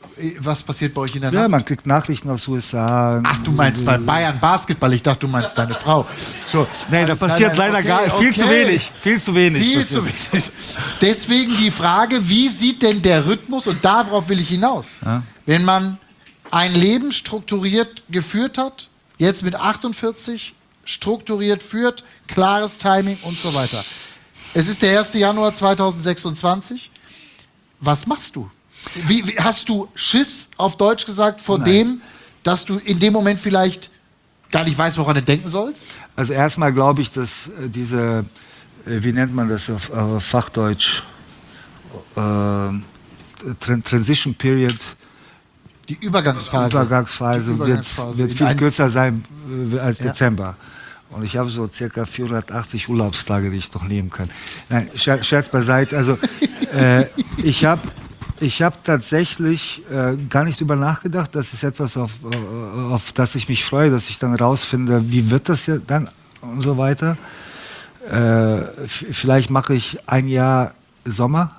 Speaker 1: Was passiert bei euch in der
Speaker 2: Ja,
Speaker 1: Nacht?
Speaker 2: man kriegt Nachrichten aus U S A.
Speaker 1: Ach, du meinst bei Bayern Basketball. Ich dachte, du meinst deine Frau. So.
Speaker 2: Nee, da passiert
Speaker 1: Nein, nein,
Speaker 2: leider
Speaker 1: okay,
Speaker 2: gar viel zu
Speaker 1: okay.
Speaker 2: wenig. Viel zu wenig.
Speaker 1: Viel
Speaker 2: passiert.
Speaker 1: zu wenig. Deswegen die Frage, wie sieht denn der Rhythmus, und darauf will ich hinaus,
Speaker 2: Ja.
Speaker 1: wenn man ein Leben strukturiert geführt hat, jetzt mit achtundvierzig strukturiert führt, klares Timing und so weiter. Es ist der erste Januar zweitausendsechsundzwanzig. Was machst du? Wie, wie, hast du Schiss, auf Deutsch gesagt, vor
Speaker 2: Nein.
Speaker 1: dem, dass du in dem Moment vielleicht gar nicht weißt, woran du denken sollst?
Speaker 2: Also erstmal glaube ich, dass äh, diese, äh, wie nennt man das auf äh, Fachdeutsch, äh, Tran- Transition Period,
Speaker 1: Die Übergangsphase.
Speaker 2: Übergangsphase,
Speaker 1: Die Übergangsphase.
Speaker 2: wird, wird
Speaker 1: In
Speaker 2: viel
Speaker 1: ein-
Speaker 2: kürzer sein äh, als
Speaker 1: Ja.
Speaker 2: Dezember. Und ich habe so circa vierhundertachtzig Urlaubstage, die ich noch nehmen kann. Nein, Scher Scherz beiseite. Also äh, ich habe ich hab tatsächlich äh, gar nicht drüber nachgedacht. Das ist etwas, auf, äh, auf das ich mich freue, dass ich dann rausfinde, wie wird das ja dann und so weiter. Äh, f- vielleicht mache ich ein Jahr Sommer.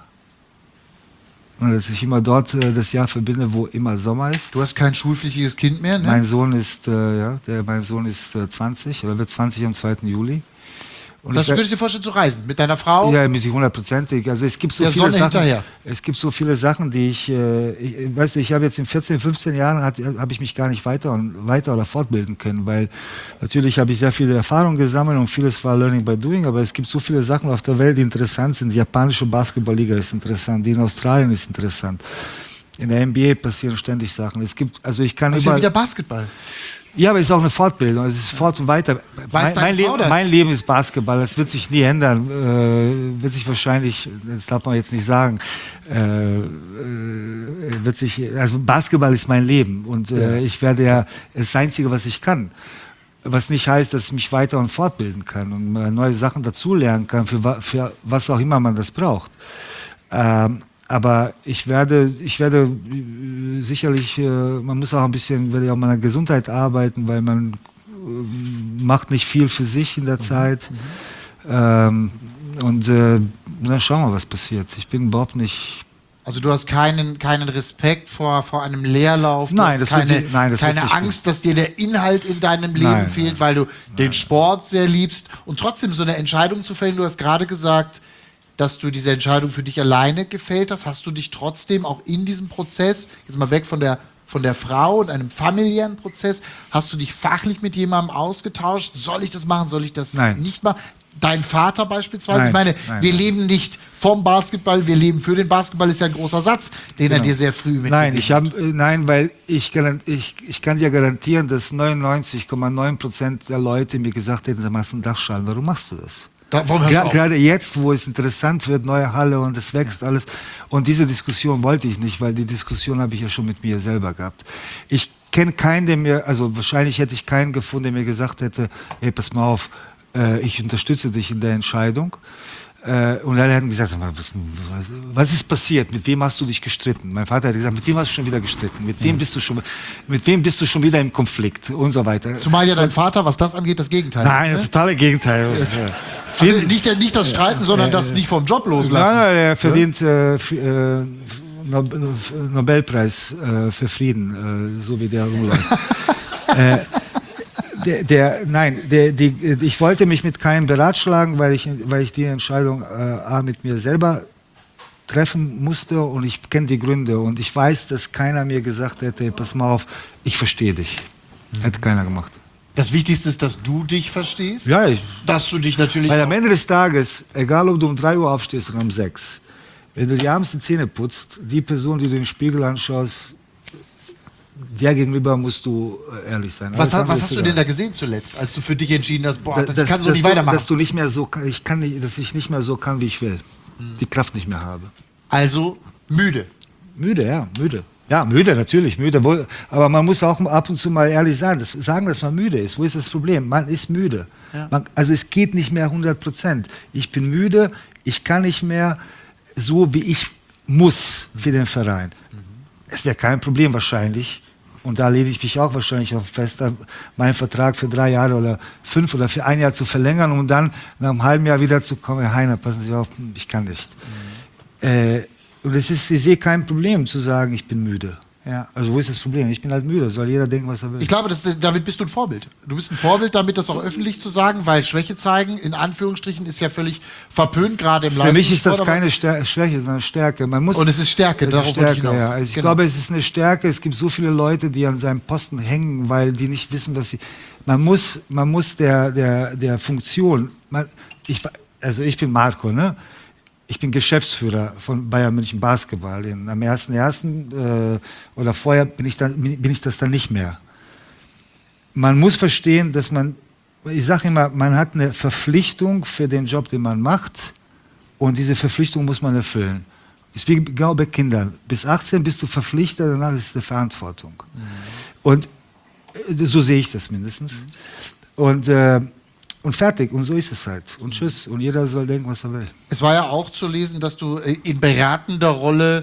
Speaker 2: Und dass ich immer dort äh, das Jahr verbinde, wo immer Sommer ist.
Speaker 1: Du hast kein schulpflichtiges Kind mehr, ne?
Speaker 2: Mein Sohn ist, äh, ja, der, mein Sohn ist äh, zwanzig, oder wird zwanzig am zweiten Juli. Und
Speaker 1: das
Speaker 2: ich,
Speaker 1: könntest du dir vorstellen, zu reisen mit deiner Frau?
Speaker 2: ja, mit hundertprozentig. Also es gibt so
Speaker 1: Der
Speaker 2: viele
Speaker 1: Sonne
Speaker 2: Sachen.
Speaker 1: hinterher.
Speaker 2: Es gibt so viele Sachen, die ich, äh, ich weißt du, ich habe jetzt in vierzehn, fünfzehn Jahren habe ich mich gar nicht weiter und weiter oder fortbilden können, weil natürlich habe ich sehr viele Erfahrungen gesammelt und vieles war Learning by Doing, aber es gibt so viele Sachen auf der Welt, die interessant sind. Die japanische Basketballliga ist interessant, die in Australien ist interessant. In der N B A passieren ständig Sachen. Es gibt, also ich kann
Speaker 1: Das ist ja
Speaker 2: überall-
Speaker 1: wieder Basketball.
Speaker 2: Ja, aber es ist auch eine Fortbildung. Es ist fort und weiter. Mein,
Speaker 1: deine
Speaker 2: mein,
Speaker 1: Frau
Speaker 2: Leben,
Speaker 1: das?
Speaker 2: mein Leben ist Basketball. Das wird sich nie ändern. Äh, wird sich wahrscheinlich, das darf man jetzt nicht sagen, äh, äh, wird sich, also Basketball ist mein Leben. Und äh, ich werde ja, das ist das Einzige, was ich kann. Was nicht heißt, dass ich mich weiter und fortbilden kann und äh, neue Sachen dazulernen kann, für, wa- für was auch immer man das braucht. Ähm, aber ich werde, ich werde äh, sicherlich, äh, man muss auch ein bisschen, werde ich auch an meiner Gesundheit arbeiten, weil man äh, macht nicht viel für sich in der Zeit. Ähm, und äh, dann schauen wir, was passiert. Ich bin überhaupt nicht.
Speaker 1: Also du hast keinen, keinen Respekt vor, vor einem Leerlauf, du
Speaker 2: Nein,
Speaker 1: hast
Speaker 2: das wird
Speaker 1: keine,
Speaker 2: sich- nein, das wird
Speaker 1: keine
Speaker 2: sich
Speaker 1: Angst, dass dir der Inhalt in deinem Leben
Speaker 2: Nein,
Speaker 1: fehlt,
Speaker 2: nein,
Speaker 1: weil du den Sport sehr liebst und trotzdem so eine Entscheidung zu fällen. Du hast gerade gesagt, dass du diese Entscheidung für dich alleine gefällt hast. Hast du dich trotzdem auch in diesem Prozess, jetzt mal weg von der, von der Frau und einem familiären Prozess, hast du dich fachlich mit jemandem ausgetauscht? Soll ich das machen? Soll ich das
Speaker 2: Nein.
Speaker 1: nicht machen? Dein Vater beispielsweise?
Speaker 2: Nein,
Speaker 1: ich meine,
Speaker 2: nein,
Speaker 1: wir
Speaker 2: nein.
Speaker 1: leben nicht vom Basketball, wir leben für den Basketball, ist ja ein großer Satz, den er dir sehr früh mitgegeben
Speaker 2: Nein, ich
Speaker 1: hat.
Speaker 2: hab, äh, nein, weil ich, garan- ich, ich kann dir garantieren, dass neunundneunzig Komma neun Prozent der Leute mir gesagt hätten, du machst einen Dachschaden, warum machst du das?
Speaker 1: Da, warum hörst du
Speaker 2: Gra
Speaker 1: auf?
Speaker 2: gerade jetzt, wo es interessant wird, neue Halle und es wächst alles. Und diese Diskussion wollte ich nicht, weil die Diskussion habe ich ja schon mit mir selber gehabt. Ich kenne keinen, der mir, also wahrscheinlich hätte ich keinen gefunden, der mir gesagt hätte, ey, pass mal auf, äh, ich unterstütze dich in der Entscheidung. Äh, und alle hätten gesagt, sag mal, was, was, was ist passiert? Mit wem hast du dich gestritten? Mein Vater hat gesagt, mit wem hast du schon wieder gestritten? Mit wem bist du schon, mit wem bist du schon wieder im Konflikt? Und so weiter.
Speaker 1: Zumal ja dein Vater, was das angeht, das Gegenteil
Speaker 2: Nein,
Speaker 1: ist.
Speaker 2: das
Speaker 1: Ne?
Speaker 2: totale Gegenteil. Ja.
Speaker 1: Also nicht, der- nicht das Streiten, sondern das nicht vom Job
Speaker 2: Nein,
Speaker 1: loslassen.
Speaker 2: nein, er verdient äh, f- äh, Nob- Nobelpreis äh, für Frieden, äh, so wie der rumläuft. äh, der, der, nein, der, die, ich wollte mich mit keinem beratschlagen, weil ich, weil ich die Entscheidung äh, A, mit mir selber treffen musste und ich kenne die Gründe und ich weiß, dass keiner mir gesagt hätte, pass mal auf, ich verstehe dich. Hätte keiner gemacht.
Speaker 1: Das Wichtigste ist, dass du dich verstehst.
Speaker 2: Ja, ich,
Speaker 1: Dass du dich natürlich.
Speaker 2: weil
Speaker 1: auch-
Speaker 2: am Ende des Tages, egal ob du um drei Uhr aufstehst oder um sechs, wenn du die abends die Zähne putzt, die Person, die du in den Spiegel anschaust, der gegenüber musst du äh, ehrlich sein.
Speaker 1: was
Speaker 2: Alles
Speaker 1: ha-
Speaker 2: andere
Speaker 1: was
Speaker 2: ist
Speaker 1: hast du
Speaker 2: egal.
Speaker 1: denn da gesehen zuletzt, als du für dich entschieden hast, boah,
Speaker 2: Da-
Speaker 1: das,
Speaker 2: dass-
Speaker 1: kann so
Speaker 2: dass
Speaker 1: nicht
Speaker 2: du,
Speaker 1: weitermachen?
Speaker 2: Dass du nicht mehr so, kann- ich kann nicht, dass ich nicht mehr so kann, wie ich will. Die Kraft nicht mehr habe.
Speaker 1: Also müde.
Speaker 2: Müde, ja, müde. Ja, müde, natürlich, müde. Wohl- Aber man muss auch ab und zu mal ehrlich sein, das, sagen, dass man müde ist. Wo ist das Problem? Man ist müde.
Speaker 1: Ja.
Speaker 2: Man, also es geht nicht mehr hundert Prozent. Ich bin müde, ich kann nicht mehr so, wie ich muss für den Verein. Es wäre kein Problem wahrscheinlich. Und da lehne ich mich auch wahrscheinlich auf fest, meinen Vertrag für drei Jahre oder fünf oder für ein Jahr zu verlängern, um dann nach einem halben Jahr wieder zu kommen. Herr Heiner, passen Sie auf, ich kann nicht. Äh, und es ist, ich sehe kein Problem zu sagen, ich bin müde.
Speaker 1: Ja.
Speaker 2: Also wo ist das Problem? Ich bin halt müde, soll jeder denken, was er will.
Speaker 1: Ich glaube, das, damit bist du ein Vorbild. Du bist ein Vorbild, damit das auch öffentlich zu sagen, weil Schwäche zeigen, in Anführungsstrichen, ist ja völlig verpönt, gerade im
Speaker 2: Für mich ist das
Speaker 1: Leistungssport, aber-
Speaker 2: keine Stär Schwäche, sondern Stärke. Man muss,
Speaker 1: Und es ist Stärke,
Speaker 2: es ist
Speaker 1: darauf wollte ich
Speaker 2: Stärke,
Speaker 1: hinaus.
Speaker 2: ja. Also ich
Speaker 1: Genau.
Speaker 2: glaube, es ist eine Stärke. Es gibt so viele Leute, die an seinem Posten hängen, weil die nicht wissen, was sie. Man muss, man muss der, der, der Funktion. Man, ich, also ich bin Marco, ne? ich bin Geschäftsführer von Bayern München Basketball. In, am ersten ersten Äh, oder vorher bin ich, dann, bin ich das dann nicht mehr. Man muss verstehen, dass man, ich sage immer, man hat eine Verpflichtung für den Job, den man macht, und diese Verpflichtung muss man erfüllen. Das ist wie genau bei Kindern. Bis achtzehn bist du verpflichtet, danach ist es eine Verantwortung. Mhm. Und äh, so sehe ich das mindestens. Mhm. Und äh, Und fertig, und so ist es halt. Und tschüss. Und jeder soll denken, was er will.
Speaker 1: Es war ja auch zu lesen, dass du in beratender Rolle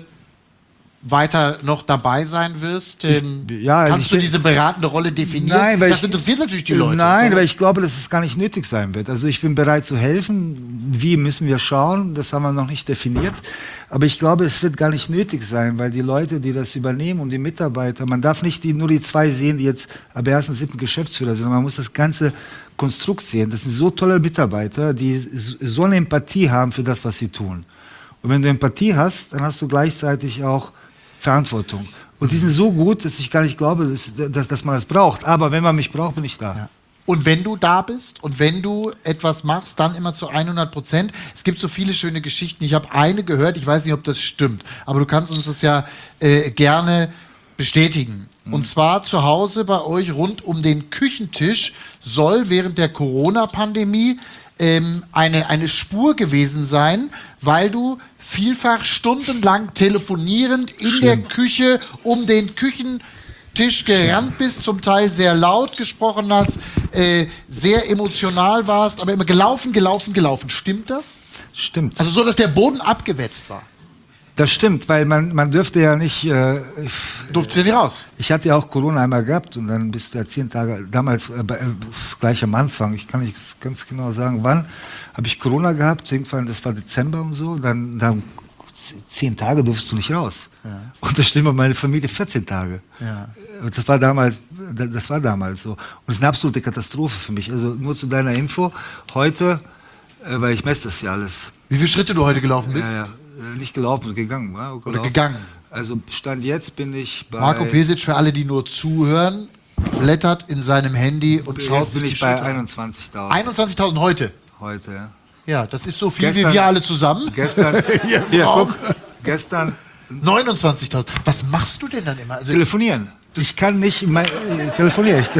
Speaker 1: weiter noch dabei sein wirst. Ähm,
Speaker 2: ich, ja,
Speaker 1: kannst du diese beratende Rolle definieren?
Speaker 2: Nein, weil
Speaker 1: das
Speaker 2: ich,
Speaker 1: interessiert natürlich die Leute.
Speaker 2: Nein, weil ich glaube, dass es gar nicht nötig sein wird. Also ich bin bereit zu helfen. Wie, müssen wir schauen. Das haben wir noch nicht definiert. Aber ich glaube, es wird gar nicht nötig sein, weil die Leute, die das übernehmen und die Mitarbeiter, man darf nicht die, nur die zwei sehen, die jetzt ab ersten siebten Geschäftsführer sind. Man muss das ganze Konstrukt sehen. Das sind so tolle Mitarbeiter, die so eine Empathie haben für das, was sie tun. Und wenn du Empathie hast, dann hast du gleichzeitig auch Verantwortung. Und die sind so gut, dass ich gar nicht glaube, dass, dass, dass man das braucht. Aber wenn man mich braucht, bin ich da.
Speaker 1: Ja. Und wenn du da bist und wenn du etwas machst, dann immer zu hundert Prozent. Es gibt so viele schöne Geschichten. Ich habe eine gehört, ich weiß nicht, ob das stimmt, aber du kannst uns das ja äh, gerne bestätigen. Mhm. Und zwar zu Hause bei euch rund um den Küchentisch soll während der Corona-Pandemie ähm, eine, eine Spur gewesen sein, weil du vielfach stundenlang telefonierend in
Speaker 2: Schlimm.
Speaker 1: der Küche um den Küchentisch gerannt bist, zum Teil sehr laut gesprochen hast, äh, sehr emotional warst, aber immer gelaufen, gelaufen, gelaufen. Stimmt das?
Speaker 2: Stimmt.
Speaker 1: Also so, dass der Boden abgewetzt war.
Speaker 2: Das stimmt, weil man, man dürfte ja nicht... Äh,
Speaker 1: Durfte ja nicht raus.
Speaker 2: Ich hatte ja auch Corona einmal gehabt und dann bist du ja zehn Tage, damals äh, äh, gleich am Anfang, ich kann nicht ganz genau sagen, wann, habe ich Corona gehabt, irgendwann, das war Dezember und so, dann, dann zehn Tage durfst du nicht raus. Ja. Und da stimmt meine Familie vierzehn Tage. Ja. Das war damals, das war damals so. Und das ist eine absolute Katastrophe für mich. Also nur zu deiner Info, heute, äh, weil ich messe das ja alles.
Speaker 1: Wie viele Schritte du heute gelaufen bist?
Speaker 2: Ja, ja. Nicht gelaufen, gegangen. Ja, gelaufen.
Speaker 1: Oder gegangen.
Speaker 2: Also Stand jetzt bin ich bei...
Speaker 1: Marco Pesic, für alle, die nur zuhören, blättert in seinem Handy und
Speaker 2: jetzt
Speaker 1: schaut sich
Speaker 2: bin
Speaker 1: die
Speaker 2: ich bei
Speaker 1: Schritte an.
Speaker 2: einundzwanzigtausend.
Speaker 1: einundzwanzigtausend heute?
Speaker 2: Heute, ja.
Speaker 1: Ja, das ist so viel
Speaker 2: Gestern,
Speaker 1: wie wir alle zusammen.
Speaker 2: Gestern,
Speaker 1: Hier im
Speaker 2: hier,
Speaker 1: Raum.
Speaker 2: guck, gestern...
Speaker 1: neunundzwanzigtausend. Was machst du denn dann immer? Also
Speaker 2: telefonieren. Ich kann nicht... Mein, äh, telefoniere ich.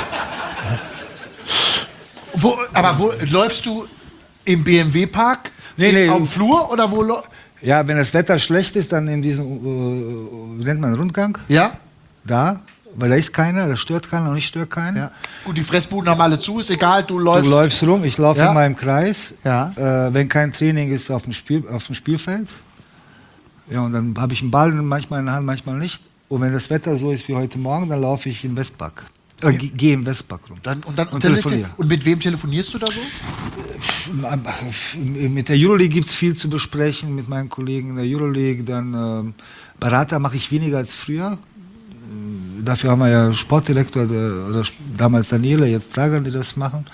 Speaker 1: wo, aber wo läufst du im B M W-Park?
Speaker 2: Nee, nee.
Speaker 1: Auf dem Flur oder wo?
Speaker 2: Ja, wenn das Wetter schlecht ist, dann in diesem, äh, wie nennt man, Rundgang?
Speaker 1: Ja.
Speaker 2: Da, weil da ist keiner, da stört keiner und ich störe keinen.
Speaker 1: Ja. Gut, die Fressbuden haben alle zu, ist egal, du läufst.
Speaker 2: Du läufst rum, ich laufe
Speaker 1: ja.
Speaker 2: immer im Kreis.
Speaker 1: Ja.
Speaker 2: Äh, wenn kein Training ist, auf dem, Spiel, auf dem Spielfeld. Ja, und dann habe ich einen Ball manchmal in der Hand, manchmal nicht. Und wenn das Wetter so ist wie heute Morgen, dann laufe ich im Westpark. Äh, ja. Gehe im Westpark rum.
Speaker 1: Dann, und, dann
Speaker 2: und,
Speaker 1: telefoniere. Und mit wem telefonierst du da so?
Speaker 2: Mit der Euroleague gibt es viel zu besprechen, mit meinen Kollegen in der Euroleague. Dann ähm, Berater mache ich weniger als früher. Dafür haben wir ja Sportdirektor, der, oder damals Daniela, jetzt Dragan, die das machen.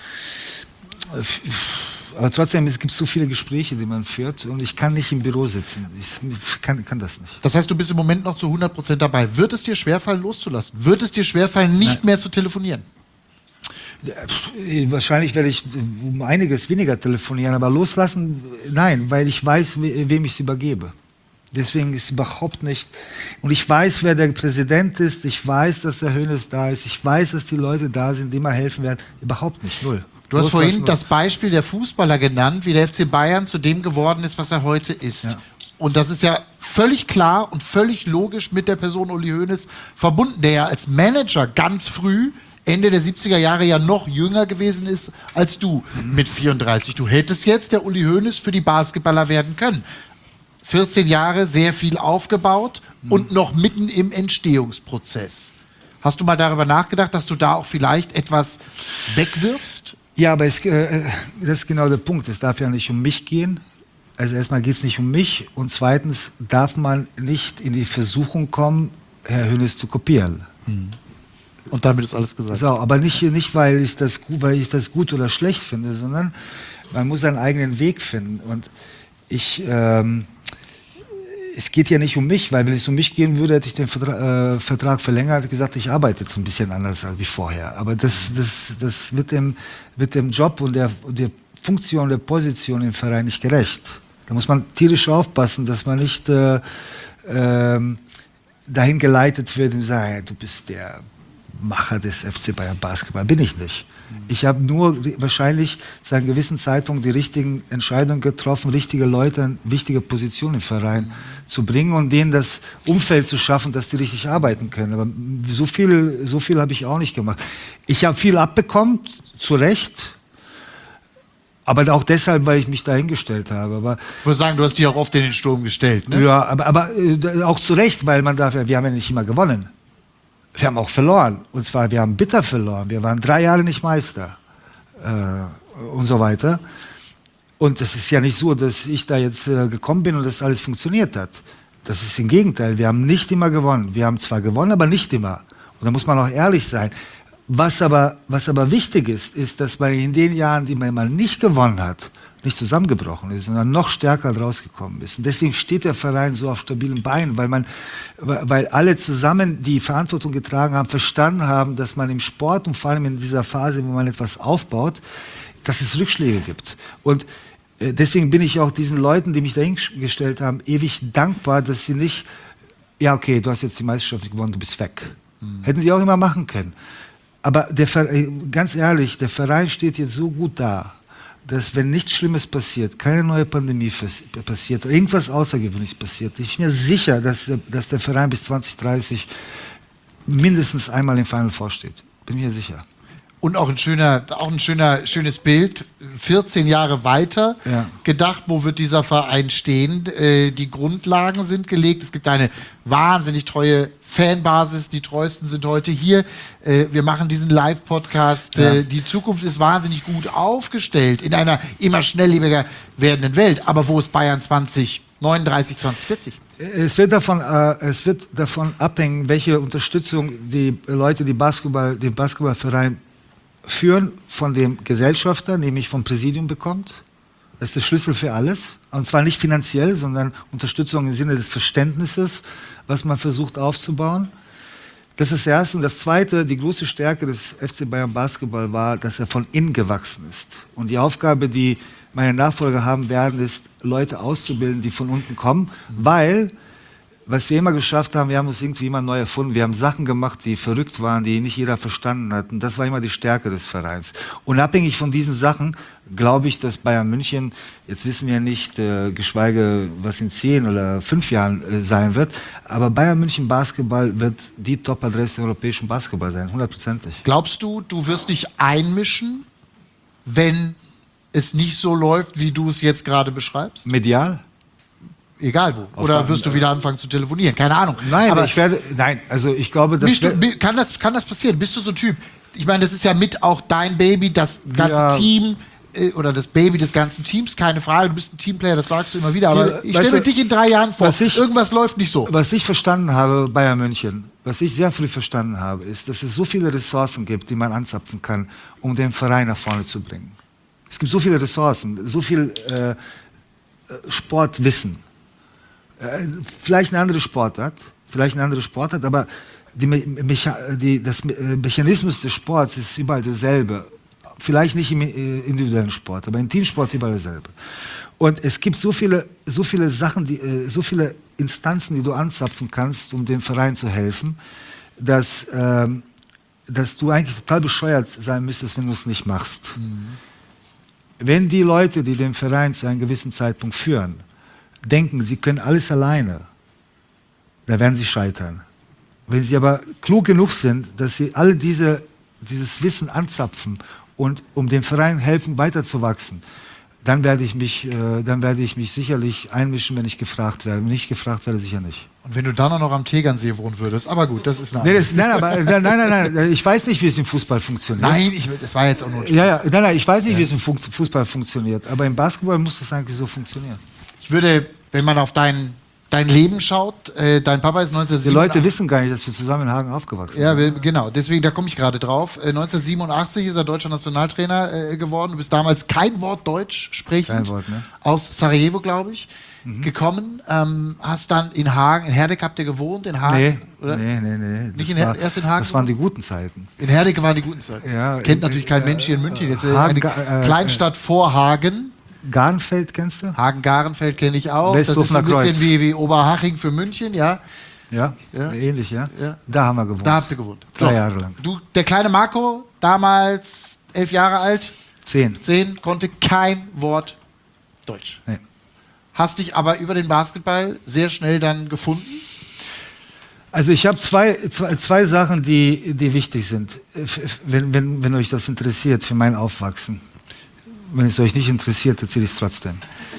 Speaker 2: Aber trotzdem, es gibt so viele Gespräche, die man führt und ich kann nicht im Büro sitzen. Ich kann, kann das nicht.
Speaker 1: Das heißt, du bist im Moment noch zu hundert Prozent dabei. Wird es dir schwerfallen, loszulassen? Wird es dir schwerfallen, nicht Nein. mehr zu telefonieren?
Speaker 2: Ja, wahrscheinlich werde ich um einiges weniger telefonieren, aber loslassen, nein, weil ich weiß, we wem ich es übergebe. Deswegen ist überhaupt nicht... Und ich weiß, wer der Präsident ist, ich weiß, dass der Hoeneß da ist, ich weiß, dass die Leute da sind, die mir helfen werden. Überhaupt nicht, null.
Speaker 1: Du hast vorhin null. Das Beispiel der Fußballer genannt, wie der F C Bayern zu dem geworden ist, was er heute ist. Ja. Und das ist ja völlig klar und völlig logisch mit der Person Uli Hoeneß verbunden, der ja als Manager ganz früh, Ende der siebziger Jahre, ja noch jünger gewesen ist als du mhm. mit vierunddreißig. Du hättest jetzt der Uli Hoeneß für die Basketballer werden können. vierzehn Jahre, sehr viel aufgebaut mhm. und noch mitten im Entstehungsprozess. Hast du mal darüber nachgedacht, dass du da auch vielleicht etwas wegwirfst?
Speaker 2: Ja, aber es, äh, das ist genau der Punkt. Es darf ja nicht um mich gehen. Also erstmal geht es nicht um mich und zweitens darf man nicht in die Versuchung kommen, Herr Hoeneß zu kopieren.
Speaker 1: Mhm. Und damit ist alles gesagt.
Speaker 2: So, aber nicht, nicht weil, ich das, weil ich das gut oder schlecht finde, sondern man muss seinen eigenen Weg finden. Und ich... Ähm, Es geht ja nicht um mich, weil wenn es um mich gehen würde, hätte ich den Vertra äh, Vertrag verlängert und gesagt, ich arbeite jetzt ein bisschen anders als wie vorher. Aber das, das, das wird, dem, wird dem Job und der, der Funktion, der Position im Verein nicht gerecht. Da muss man tierisch aufpassen, dass man nicht äh, ähm, dahin geleitet wird und sagt, hey, du bist der Macher des F C Bayern Basketball. Bin ich nicht. Ich habe nur wahrscheinlich zu einem gewissen Zeitpunkt die richtigen Entscheidungen getroffen, richtige Leute in wichtige Positionen im Verein mhm. zu bringen und denen das Umfeld zu schaffen, dass die richtig arbeiten können. Aber so viel, so viel habe ich auch nicht gemacht. Ich habe viel abbekommen, zu Recht. Aber auch deshalb, weil ich mich dahingestellt habe. Aber,
Speaker 1: ich würde sagen, du hast dich auch oft in den Sturm gestellt, ne?
Speaker 2: Ja, aber, aber äh, auch zu Recht, weil man darf, wir haben ja nicht immer gewonnen. Wir haben auch verloren. Und zwar, wir haben bitter verloren. Wir waren drei Jahre nicht Meister. Äh, und so weiter. Und es ist ja nicht so, dass ich da jetzt äh, gekommen bin und das alles funktioniert hat. Das ist im Gegenteil. Wir haben nicht immer gewonnen. Wir haben zwar gewonnen, aber nicht immer. Und da muss man auch ehrlich sein. Was aber, was aber wichtig ist, ist, dass man in den Jahren, die man mal nicht gewonnen hat, nicht zusammengebrochen ist, sondern noch stärker rausgekommen ist. Und deswegen steht der Verein so auf stabilen Beinen, weil man, weil alle zusammen die Verantwortung getragen haben, verstanden haben, dass man im Sport und vor allem in dieser Phase, wo man etwas aufbaut, dass es Rückschläge gibt. Und deswegen bin ich auch diesen Leuten, die mich dahingestellt haben, ewig dankbar, dass sie nicht, ja okay, du hast jetzt die Meisterschaft gewonnen, du bist weg. Mhm. Hätten sie auch immer machen können. Aber der, ganz ehrlich, der Verein steht jetzt so gut da, dass wenn nichts Schlimmes passiert, keine neue Pandemie passiert, irgendwas Außergewöhnliches passiert, ich bin mir sicher, dass der, dass der Verein bis zwanzig dreißig mindestens einmal im Final Four steht. Bin mir sicher.
Speaker 1: Und auch ein schöner, auch ein schöner, schönes Bild. vierzehn Jahre weiter
Speaker 2: ja.
Speaker 1: gedacht, wo wird dieser Verein stehen? Äh, die Grundlagen sind gelegt. Es gibt eine wahnsinnig treue Fanbasis. Die treuesten sind heute hier. Äh, wir machen diesen Live-Podcast.
Speaker 2: Ja.
Speaker 1: Äh, die Zukunft ist wahnsinnig gut aufgestellt in einer immer schnelllebiger werdenden Welt. Aber wo ist Bayern zwanzig neununddreißig, zwanzig vierzig?
Speaker 2: Es wird davon, äh, es wird davon abhängen, welche Unterstützung die Leute, die Basketball, den Basketballverein führen, von dem Gesellschafter, nämlich vom Präsidium bekommt. Das ist der Schlüssel für alles. Und zwar nicht finanziell, sondern Unterstützung im Sinne des Verständnisses, was man versucht aufzubauen. Das ist das Erste. Und das Zweite, die große Stärke des F C Bayern Basketball war, dass er von innen gewachsen ist. Und die Aufgabe, die meine Nachfolger haben werden, ist, Leute auszubilden, die von unten kommen, weil was wir immer geschafft haben, wir haben uns irgendwie immer neu erfunden. Wir haben Sachen gemacht, die verrückt waren, die nicht jeder verstanden hat. Und das war immer die Stärke des Vereins. Unabhängig von diesen Sachen glaube ich, dass Bayern München, jetzt wissen wir nicht, äh, geschweige was in zehn oder fünf Jahren äh, sein wird, aber Bayern München Basketball wird die Top-Adresse im europäischen Basketball sein, hundertprozentig.
Speaker 1: Glaubst du, du wirst dich einmischen, wenn es nicht so läuft, wie du es jetzt gerade beschreibst?
Speaker 2: Medial?
Speaker 1: Egal wo. Oder wirst du wieder anfangen zu telefonieren? Keine Ahnung.
Speaker 2: Nein,
Speaker 1: aber
Speaker 2: ich werde, nein, also ich glaube, dass
Speaker 1: du, kann, das, kann das passieren? Bist du so ein Typ? Ich meine, das ist ja mit auch dein Baby, das ganze ja. Team äh, oder das Baby des ganzen Teams, keine Frage. Du bist ein Teamplayer, das sagst du immer wieder. Aber die, ich stelle mir dich in drei Jahren vor. Ich, irgendwas läuft nicht so.
Speaker 2: Was ich verstanden habe, Bayern München, was ich sehr früh verstanden habe, ist, dass es so viele Ressourcen gibt, die man anzapfen kann, um den Verein nach vorne zu bringen. Es gibt so viele Ressourcen, so viel äh, Sportwissen. Vielleicht eine andere Sportart, vielleicht eine andere Sportart, aber die Mecha die, das Mechanismus des Sports ist überall dasselbe. Vielleicht nicht im individuellen Sport, aber im Teamsport überall dasselbe. Und es gibt so viele, so viele Sachen, die, so viele Instanzen, die du anzapfen kannst, um dem Verein zu helfen, dass, ähm, dass du eigentlich total bescheuert sein müsstest, wenn du es nicht machst. Mhm. Wenn die Leute, die den Verein zu einem gewissen Zeitpunkt führen, denken, sie können alles alleine, da werden sie scheitern. Wenn sie aber klug genug sind, dass sie alle diese, dieses Wissen anzapfen und um dem Verein helfen, weiterzuwachsen, dann werde ich mich, äh, dann werde ich mich sicherlich einmischen, wenn ich gefragt werde. Wenn nicht gefragt werde, sicher nicht.
Speaker 1: Und wenn du dann auch noch am Tegernsee wohnen würdest, aber gut, das ist eine
Speaker 2: nee, das, nein, aber, nein, nein, nein, ich weiß nicht, wie es im Fußball funktioniert.
Speaker 1: Nein, ich, das war jetzt auch nur ein Spiel.
Speaker 2: Ja, ja, nein, nein, ich weiß nicht, ja. wie es im Fußball funktioniert, aber im Basketball muss das eigentlich so funktionieren.
Speaker 1: Ich würde, wenn man auf dein, dein Leben schaut, äh, dein Papa ist neunzehnhundertsiebenundachtzig.
Speaker 2: Die Leute wissen gar nicht, dass wir zusammen in Hagen aufgewachsen sind.
Speaker 1: Ja, wir, genau, deswegen, da komme ich gerade drauf. Äh, neunzehnhundertsiebenundachtzig ist er deutscher Nationaltrainer äh, geworden. Du bist damals kein Wort Deutsch sprechend.
Speaker 2: Kein Wort, ne?
Speaker 1: Aus Sarajevo, glaube ich, mhm. gekommen. Ähm, hast dann in Hagen, in Herdecke habt ihr gewohnt, in Hagen?
Speaker 2: Nee,
Speaker 1: oder?
Speaker 2: nee, nee. nee.
Speaker 1: Nicht in war, erst in Hagen?
Speaker 2: Das waren die guten Zeiten.
Speaker 1: In Herdecke waren die guten Zeiten.
Speaker 2: Ja,
Speaker 1: Kennt natürlich kein äh, Mensch hier in München. Jetzt
Speaker 2: Hagen,
Speaker 1: eine äh, Kleinstadt vor Hagen.
Speaker 2: Hagen-Garnfeld, kennst du?
Speaker 1: Hagen-Garnfeld kenne ich auch. Das ist so ein bisschen wie, wie Oberhaching für München, ja.
Speaker 2: Ja, ja, ähnlich, ja?
Speaker 1: ja.
Speaker 2: Da haben wir gewohnt.
Speaker 1: Da habt ihr gewohnt.
Speaker 2: Drei
Speaker 1: so.
Speaker 2: Jahre lang.
Speaker 1: Du, der kleine Marco, damals elf Jahre alt.
Speaker 2: Zehn.
Speaker 1: Zehn, konnte kein Wort Deutsch.
Speaker 2: Nee.
Speaker 1: Hast dich aber über den Basketball sehr schnell dann gefunden?
Speaker 2: Also ich habe zwei, zwei, zwei Sachen, die, die wichtig sind, wenn, wenn, wenn euch das interessiert, für mein Aufwachsen. Wenn es euch nicht interessiert, erzähle ich es trotzdem.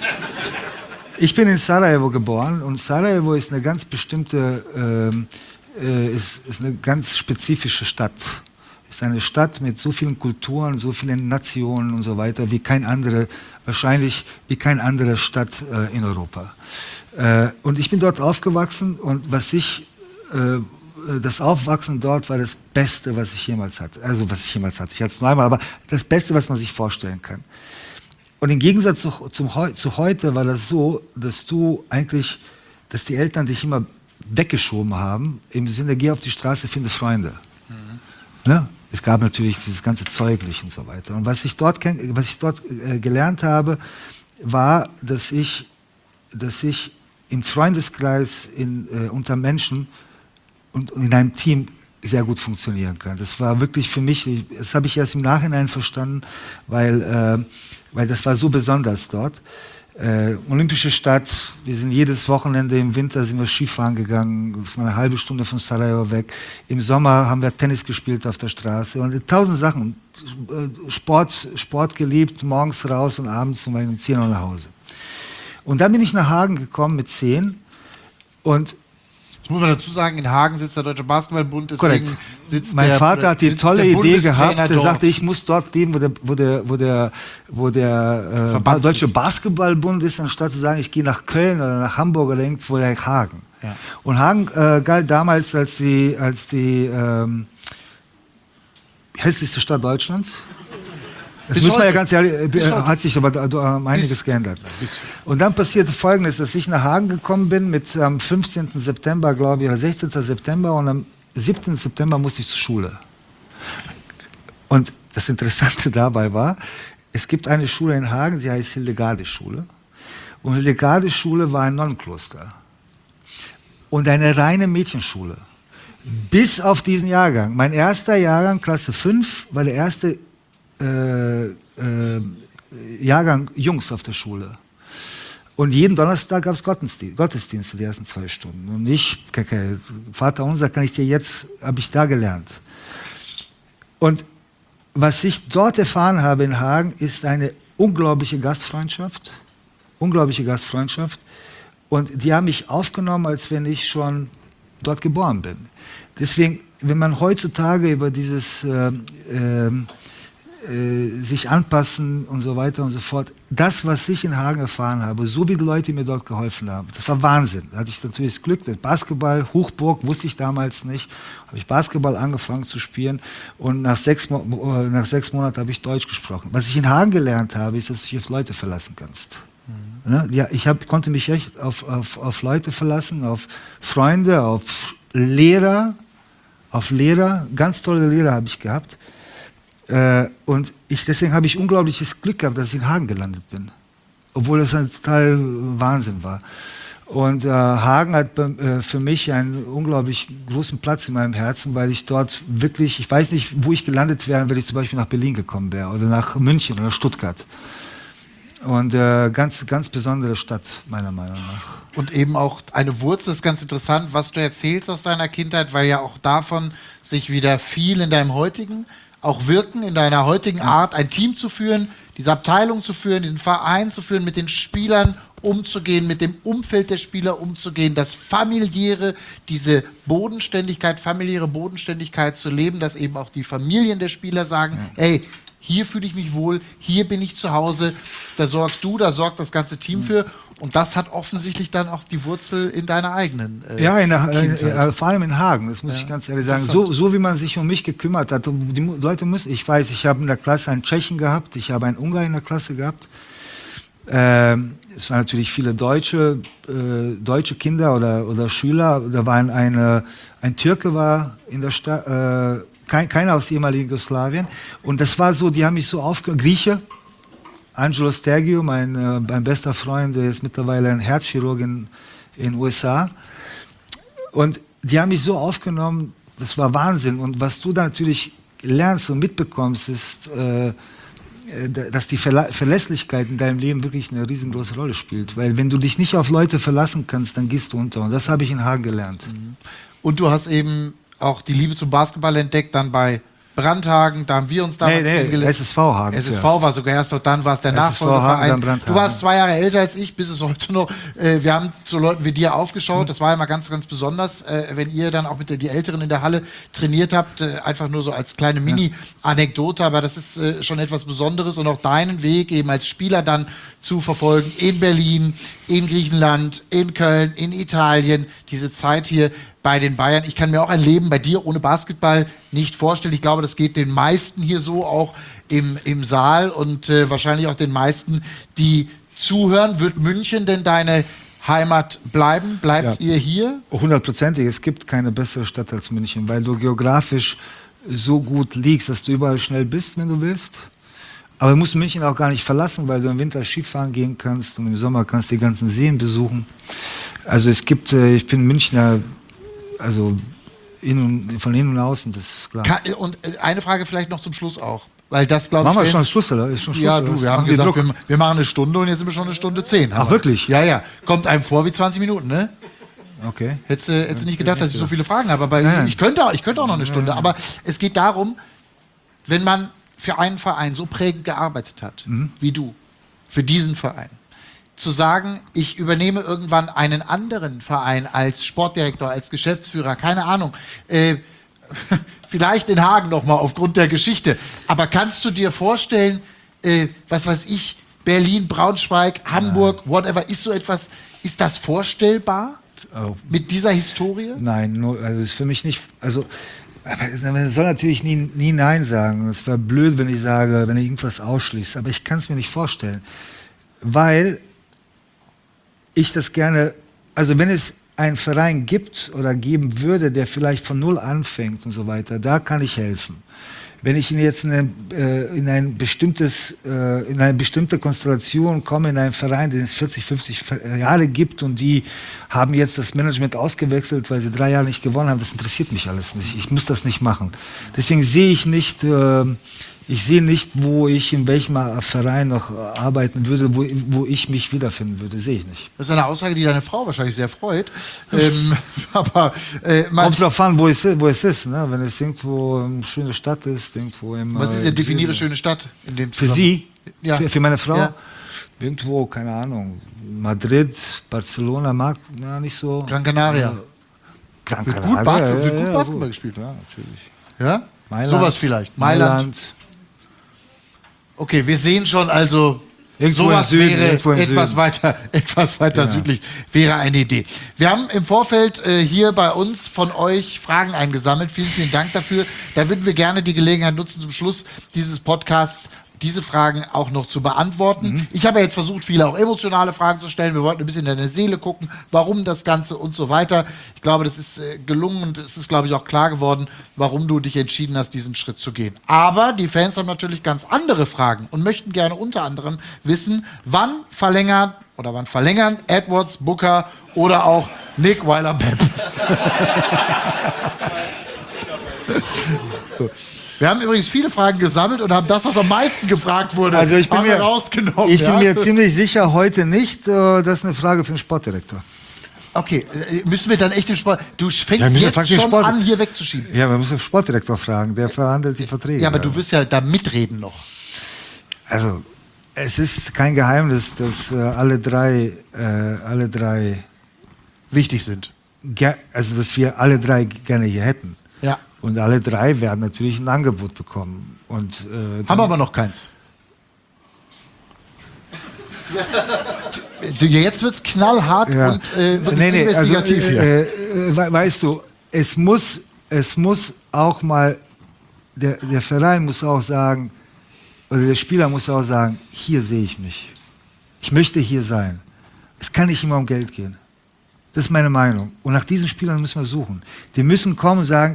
Speaker 2: Ich bin in Sarajevo geboren und Sarajevo ist eine ganz bestimmte, äh, ist, ist eine ganz spezifische Stadt. Ist eine Stadt mit so vielen Kulturen, so vielen Nationen und so weiter, wie kein andere, wahrscheinlich wie keine andere Stadt äh, in Europa. Äh, und ich bin dort aufgewachsen und was ich, äh, das Aufwachsen dort war das Beste, was ich jemals hatte. Also was ich jemals hatte, ich hatte es nur einmal, aber das Beste, was man sich vorstellen kann. Und im Gegensatz zu, zum, zu heute war das so, dass du eigentlich, dass die Eltern dich immer weggeschoben haben, im Sinne, geh auf die Straße, finde Freunde. Mhm. Ne? Es gab natürlich dieses ganze Zeug nicht und so weiter. Und was ich dort, was ich dort äh, gelernt habe, war, dass ich, dass ich im Freundeskreis, in, äh, unter Menschen und in einem Team sehr gut funktionieren kann. Das war wirklich für mich, das habe ich erst im Nachhinein verstanden, weil, äh, weil das war so besonders dort. Äh, Olympische Stadt, wir sind jedes Wochenende im Winter sind wir Skifahren gegangen, das war eine halbe Stunde von Sarajevo weg. Im Sommer haben wir Tennis gespielt auf der Straße und tausend Sachen. Sport, Sport geliebt, morgens raus und abends um zehn Uhr nach Hause. Und dann bin ich nach Hagen gekommen mit zehn und
Speaker 1: Jetzt muss man dazu sagen, in Hagen sitzt der Deutsche Basketballbund, deswegen
Speaker 2: korrekt.
Speaker 1: sitzt
Speaker 2: Mein
Speaker 1: der,
Speaker 2: Vater hat die tolle Idee gehabt, der
Speaker 1: dort.
Speaker 2: sagte, ich muss dort leben, wo der, wo der, wo der, wo der äh, ba Deutsche sitzt. Basketballbund ist, anstatt zu sagen, ich gehe nach Köln oder nach Hamburg oder irgendwo nach Hagen. Ja. Und Hagen äh, galt damals als die, als die ähm, hässlichste Stadt Deutschlands. Das
Speaker 1: Bis
Speaker 2: muss man
Speaker 1: heute.
Speaker 2: ja ganz ehrlich,
Speaker 1: Bis
Speaker 2: hat sich aber äh, einiges
Speaker 1: Bis,
Speaker 2: geändert.
Speaker 1: Bis.
Speaker 2: Und dann passierte Folgendes, dass ich nach Hagen gekommen bin mit am ähm, fünfzehnten September, glaube ich, oder sechzehnten September und am siebten September musste ich zur Schule. Und das Interessante dabei war, es gibt eine Schule in Hagen, sie heißt Hildegarde-Schule. Und Hildegarde-Schule war ein Nonnenkloster. Und eine reine Mädchenschule. Bis auf diesen Jahrgang. Mein erster Jahrgang, Klasse fünf, war der erste Äh, äh, Jahrgang Jungs auf der Schule. Und jeden Donnerstag gab es Gottesdienst, Gottesdienste, die ersten zwei Stunden. Und ich, okay, Vater unser kann ich dir jetzt, habe ich da gelernt. Und was ich dort erfahren habe in Hagen, ist eine unglaubliche Gastfreundschaft. Unglaubliche Gastfreundschaft. Und die haben mich aufgenommen, als wenn ich schon dort geboren bin. Deswegen, wenn man heutzutage über dieses äh, äh, Äh, sich anpassen und so weiter und so fort. Das, was ich in Hagen erfahren habe, so wie die Leute mir dort geholfen haben, das war Wahnsinn. Da hatte ich natürlich das Glück, das Basketball, Hochburg, wusste ich damals nicht, habe ich Basketball angefangen zu spielen und nach sechs, Mo äh, nach sechs Monaten habe ich Deutsch gesprochen. Was ich in Hagen gelernt habe, ist, dass du dich auf Leute verlassen kannst. Mhm. Ne? Ja, ich hab, konnte mich echt auf, auf, auf Leute verlassen, auf Freunde, auf Lehrer, auf Lehrer, ganz tolle Lehrer habe ich gehabt. Äh, und ich, deswegen habe ich unglaubliches Glück gehabt, dass ich in Hagen gelandet bin. Obwohl das ein total Wahnsinn war. Und äh, Hagen hat äh, für mich einen unglaublich großen Platz in meinem Herzen, weil ich dort wirklich, ich weiß nicht, wo ich gelandet wäre, wenn ich zum Beispiel nach Berlin gekommen wäre oder nach München oder Stuttgart. Und äh, ganz, ganz besondere Stadt, meiner Meinung nach.
Speaker 1: Und eben auch eine Wurzel, ist ganz interessant, was du erzählst aus deiner Kindheit, weil ja auch davon sich wieder viel in deinem heutigen auch wirken, in deiner heutigen Art, ein Team zu führen, diese Abteilung zu führen, diesen Verein zu führen, mit den Spielern umzugehen, mit dem Umfeld der Spieler umzugehen, das familiäre, diese Bodenständigkeit, familiäre Bodenständigkeit zu leben, dass eben auch die Familien der Spieler sagen, ja. Ey, hier fühle ich mich wohl, hier bin ich zu Hause, da sorgst du, da sorgt das ganze Team mhm. für. Und das hat offensientlich dann auch die Wurzel in deiner eigenen äh,
Speaker 2: Ja, in der, äh, vor allem in Hagen, das muss ja. ich ganz ehrlich sagen. So, so wie man sich um mich gekümmert hat. Die Leute müssen, ich weiß, ich habe in der Klasse einen Tschechen gehabt, ich habe einen Ungar in der Klasse gehabt. Ähm, es waren natürlich viele deutsche, äh, deutsche Kinder oder, oder Schüler. Da war eine, ein Türke war in der Stadt, äh, kein, keiner aus ehemaligen Jugoslawien. Und das war so, die haben mich so aufgehört, Grieche, Angelo Stergio, mein, äh, mein bester Freund, der ist mittlerweile ein Herzchirurg in den U S A. Und die haben mich so aufgenommen, das war Wahnsinn. Und was du da natürlich lernst und mitbekommst, ist, äh, dass die Verla- Verlässlichkeit in deinem Leben wirklich eine riesengroße Rolle spielt. Weil wenn du dich nicht auf Leute verlassen kannst, dann gehst du unter. Und das habe ich in Hagen gelernt.
Speaker 1: Und du hast eben auch die Liebe zum Basketball entdeckt, dann bei Brandhagen, da haben wir uns damals
Speaker 2: nee, nee,
Speaker 1: kennengelernt.
Speaker 2: S S V Hagen.
Speaker 1: S S V war sogar erst, dann war es der
Speaker 2: S S V Hagen, dann
Speaker 1: Nachfolgeverein.
Speaker 2: Brandhagen.
Speaker 1: Du warst zwei Jahre älter als ich, bis es heute noch. Äh, wir haben zu Leuten wie dir aufgeschaut. Das war immer ganz, ganz besonders, äh, wenn ihr dann auch mit der, die Älteren in der Halle trainiert habt. Äh, einfach nur so als kleine Mini-Anekdote. Aber das ist äh, schon etwas Besonderes. Und auch deinen Weg eben als Spieler dann zu verfolgen in Berlin, in Griechenland, in Köln, in Italien. Diese Zeit hier bei den Bayern. Ich kann mir auch ein Leben bei dir ohne Basketball nicht vorstellen. Ich glaube, das geht den meisten hier so, auch im, im Saal und äh, wahrscheinlich auch den meisten, die zuhören. Wird München denn deine Heimat bleiben? Bleibt
Speaker 2: Ja.
Speaker 1: ihr hier?
Speaker 2: Hundertprozentig. Es gibt keine bessere Stadt als München, weil du geografisch so gut liegst, dass du überall schnell bist, wenn du willst. Aber du musst München auch gar nicht verlassen, weil du im Winter Skifahren gehen kannst und im Sommer kannst du die ganzen Seen besuchen. Also es gibt, äh, ich bin Münchner, also in und, von innen und außen, das ist klar.
Speaker 1: Ka- Und äh, eine Frage vielleicht noch zum Schluss auch. Weil das, glaube ich,
Speaker 2: Machen wir
Speaker 1: stellen-
Speaker 2: schon Schluss, oder? Ist schon Schluss,
Speaker 1: Ja,
Speaker 2: oder
Speaker 1: du,
Speaker 2: was?
Speaker 1: wir haben
Speaker 2: Machen die
Speaker 1: gesagt,
Speaker 2: Druck?
Speaker 1: wir, wir machen eine Stunde und jetzt sind wir schon eine Stunde zehn.
Speaker 2: Ach,
Speaker 1: Aber-
Speaker 2: wirklich?
Speaker 1: Ja, ja. Kommt einem vor wie zwanzig Minuten, ne?
Speaker 2: Okay.
Speaker 1: Hättest du hättest du nicht gedacht, dass ich so viele Fragen habe. Aber
Speaker 2: Nein.
Speaker 1: ich könnte, auch- ich könnte auch noch eine Stunde. Aber es geht darum, wenn man für einen Verein so prägend gearbeitet hat,
Speaker 2: Mhm.
Speaker 1: wie du, für diesen Verein, zu sagen, ich übernehme irgendwann einen anderen Verein als Sportdirektor, als Geschäftsführer, keine Ahnung, äh, vielleicht in Hagen nochmal aufgrund der Geschichte. Aber kannst du dir vorstellen, äh, was weiß ich, Berlin, Braunschweig, Hamburg, whatever, ist so etwas, ist das vorstellbar
Speaker 2: Oh.
Speaker 1: mit dieser Historie?
Speaker 2: Nein, nur, also ist für mich nicht, also aber man soll natürlich nie, nie Nein sagen. Es wäre blöd, wenn ich sage, wenn ich irgendwas ausschließe, aber ich kann es mir nicht vorstellen, weil ich das gerne, also wenn es einen Verein gibt oder geben würde, der vielleicht von Null anfängt und so weiter, da kann ich helfen. Wenn ich jetzt in, eine, äh, in ein bestimmtes, äh, in eine bestimmte Konstellation komme, in einen Verein, den es vierzig, fünfzig Jahre gibt und die haben jetzt das Management ausgewechselt, weil sie drei Jahre nicht gewonnen haben, das interessiert mich alles nicht. Ich muss das nicht machen. Deswegen sehe ich nicht, äh, ich sehe nicht, wo ich in welchem Verein noch arbeiten würde, wo, wo ich mich wiederfinden würde. Sehe ich nicht.
Speaker 1: Das ist eine Aussage, die deine Frau wahrscheinlich sehr freut. ähm, aber äh, man,
Speaker 2: Kommt drauf an, wo es, wo es ist. Ne? Wenn es irgendwo eine schöne Stadt ist, irgendwo im...
Speaker 1: was ist
Speaker 2: äh,
Speaker 1: denn definiere
Speaker 2: Süden.
Speaker 1: schöne Stadt in dem
Speaker 2: Für
Speaker 1: Zusammenhang?
Speaker 2: Sie?
Speaker 1: Ja.
Speaker 2: Für, für meine Frau?
Speaker 1: Ja.
Speaker 2: Irgendwo, keine Ahnung, Madrid, Barcelona, mag na, nicht so.
Speaker 1: Gran Canaria.
Speaker 2: Äh, Gran
Speaker 1: Wird
Speaker 2: Canaria.
Speaker 1: gut, Bas-
Speaker 2: ja,
Speaker 1: wird
Speaker 2: ja,
Speaker 1: gut
Speaker 2: ja,
Speaker 1: Basketball
Speaker 2: gut.
Speaker 1: gespielt.
Speaker 2: Ja, natürlich.
Speaker 1: Ja?
Speaker 2: Mailand.
Speaker 1: Sowas vielleicht. Mailand. Okay, wir sehen schon also,
Speaker 2: Irgendwo im
Speaker 1: sowas
Speaker 2: Süden,
Speaker 1: wäre
Speaker 2: irgendwo im
Speaker 1: etwas
Speaker 2: Süden.
Speaker 1: weiter, etwas weiter
Speaker 2: Genau.
Speaker 1: südlich, wäre eine Idee. Wir haben im Vorfeld äh, hier bei uns von euch Fragen eingesammelt. Vielen, vielen Dank dafür. Da würden wir gerne die Gelegenheit nutzen, zum Schluss dieses Podcasts diese Fragen auch noch zu beantworten.
Speaker 2: Mhm.
Speaker 1: Ich habe ja jetzt versucht, viele auch emotionale Fragen zu stellen. Wir wollten ein bisschen in deine Seele gucken, warum das Ganze und so weiter. Ich glaube, das ist äh, gelungen und es ist, glaube ich, auch klar geworden, warum du dich entschieden hast, diesen Schritt zu gehen. Aber die Fans haben natürlich ganz andere Fragen und möchten gerne unter anderem wissen, wann verlängern oder wann verlängern Edwards, Booker oder auch Nick Weiler-Bepp. Wir haben übrigens viele Fragen gesammelt und haben das, was am meisten gefragt wurde,
Speaker 2: Also ich bin
Speaker 1: haben wir
Speaker 2: mir,
Speaker 1: rausgenommen.
Speaker 2: ich bin
Speaker 1: ja?
Speaker 2: mir ziemlich sicher, heute nicht. äh, Das ist eine Frage für den Sportdirektor.
Speaker 1: Okay, äh, müssen wir dann echt im Sport... Du
Speaker 2: Ja,
Speaker 1: fängst
Speaker 2: müssen wir
Speaker 1: jetzt
Speaker 2: faktisch
Speaker 1: schon
Speaker 2: Sport-
Speaker 1: an, hier wegzuschieben.
Speaker 2: Ja, wir müssen den Sportdirektor fragen. Der verhandelt die Verträge.
Speaker 1: Ja, aber du wirst ja da mitreden noch.
Speaker 2: Also, es ist kein Geheimnis, dass äh, alle drei, äh, alle drei,
Speaker 1: Wichtig sind.
Speaker 2: ger- also dass wir alle drei gerne hier hätten.
Speaker 1: Ja.
Speaker 2: Und alle drei werden natürlich ein Angebot bekommen. Und, äh,
Speaker 1: Haben wir aber noch keins. Du, jetzt wird's knallhart
Speaker 2: Ja.
Speaker 1: und äh, wirklich
Speaker 2: Nee, nee,
Speaker 1: investigativ
Speaker 2: also,
Speaker 1: hier.
Speaker 2: äh, äh, we- weißt du, es muss, es muss auch mal, der, der Verein muss auch sagen, oder der Spieler muss auch sagen, hier sehe ich mich. Ich möchte hier sein. Es kann nicht immer um Geld gehen. Das ist meine Meinung. Und nach diesen Spielern müssen wir suchen. Die müssen kommen und sagen,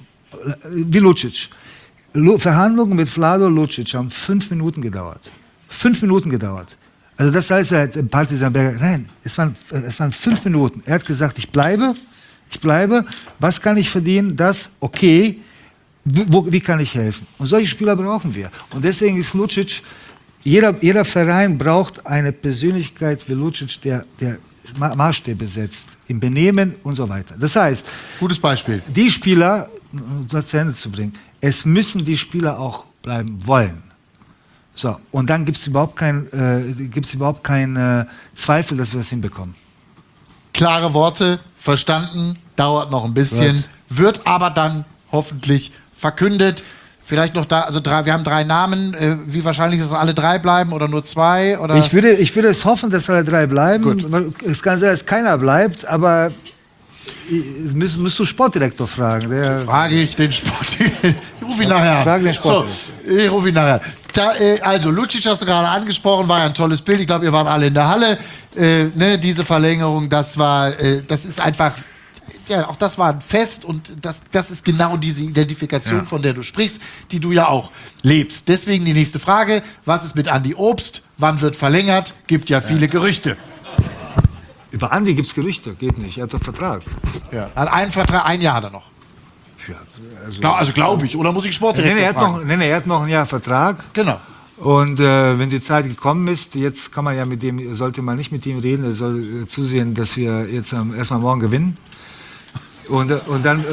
Speaker 2: wie Lucic. Lu- Verhandlungen mit Vlado Lucic haben fünf Minuten gedauert. fünf Minuten gedauert. Also das heißt, er hat Partisan Berger, nein, es waren, es waren fünf Minuten. Er hat gesagt, ich bleibe, ich bleibe, was kann ich verdienen, das, okay, wo, wie kann ich helfen? Und solche Spieler brauchen wir. Und deswegen ist Lucic, jeder, jeder Verein braucht eine Persönlichkeit wie Lucic, der, der Maßstäbe setzt, im Benehmen und so weiter. Das heißt,
Speaker 1: gutes Beispiel.
Speaker 2: Die Spieler, um das zu Ende zu bringen, es müssen die Spieler auch bleiben wollen. So, und dann gibt es überhaupt keinen äh, gibt's überhaupt kein, äh, Zweifel, dass wir das hinbekommen.
Speaker 1: Klare Worte, verstanden, dauert noch ein bisschen,
Speaker 2: Wird,
Speaker 1: wird aber dann hoffentlich verkündet. Vielleicht noch da, also drei, wir haben drei Namen. Äh, wie wahrscheinlich ist es, alle drei bleiben oder nur zwei? Oder?
Speaker 2: Ich würde, ich würde es hoffen, dass alle drei bleiben. Gut. Es kann sein, dass keiner bleibt, aber müsst, müsst du Sportdirektor fragen. Der
Speaker 1: Frage ich den Sportdirektor. Ich rufe ihn nachher an.
Speaker 2: Frage den Sportdirektor.
Speaker 1: So, ich rufe ihn nachher. Da, äh, also, Lucic hast du gerade angesprochen, war ja ein tolles Bild. Ich glaube, ihr wart alle in der Halle. Äh, ne, diese Verlängerung, das war, äh, das ist einfach, ja, auch das war ein Fest und das, das ist genau diese Identifikation, ja, von der du sprichst, die du ja auch lebst. Deswegen die nächste Frage: Was ist mit Andi Obst? Wann wird verlängert? Gibt ja viele ja. Gerüchte.
Speaker 2: Über Andi gibt es Gerüchte, geht nicht. Er hat doch Vertrag.
Speaker 1: Ja. Hat einen Vertrag, ein Jahr hat er noch.
Speaker 2: Ja, also,
Speaker 1: Gla also glaube ich, oder muss ich Sportdirektor
Speaker 2: nee, nee, er hat
Speaker 1: fragen?
Speaker 2: noch, nee, nee, er hat noch ein Jahr Vertrag.
Speaker 1: Genau.
Speaker 2: Und äh, wenn die Zeit gekommen ist, jetzt kann man ja mit dem, sollte man nicht mit ihm reden, er soll äh, zusehen, dass wir jetzt ähm, erstmal morgen gewinnen. Und, äh, und dann... Äh,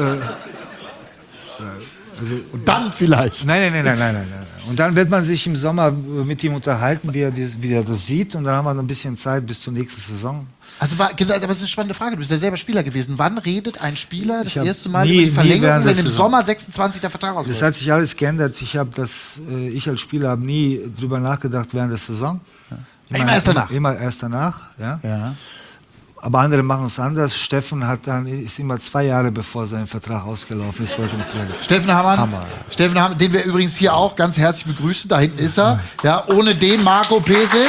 Speaker 2: also,
Speaker 1: und dann vielleicht.
Speaker 2: Nein, nein, nein, nein, nein, nein. Und dann wird man sich im Sommer mit ihm unterhalten, wie er, das, wie er das sieht. Und dann haben wir noch ein bisschen Zeit bis zur nächsten Saison.
Speaker 1: Also, war, aber das ist eine spannende Frage. Du bist ja selber Spieler gewesen. Wann redet ein Spieler das erste Mal
Speaker 2: nie,
Speaker 1: über die Verlängerung, wenn im
Speaker 2: Saison.
Speaker 1: Sommer sechsundzwanzig der Vertrag ausläuft?
Speaker 2: Das hat sich alles geändert. Ich, hab das, äh, ich als Spieler habe nie drüber nachgedacht während der Saison.
Speaker 1: Ja. Immer, immer erst danach?
Speaker 2: Immer, immer erst danach, ja.
Speaker 1: ja.
Speaker 2: Aber andere machen es anders. Steffen hat dann, ist immer zwei Jahre bevor sein Vertrag ausgelaufen ist, wollte eine Frage.
Speaker 1: Steffen Hammann,
Speaker 2: Hammer.
Speaker 1: Steffen Hammann, den wir übrigens hier auch ganz herzlich begrüßen. Da hinten ist er. Ja, ohne den Marco Pesic.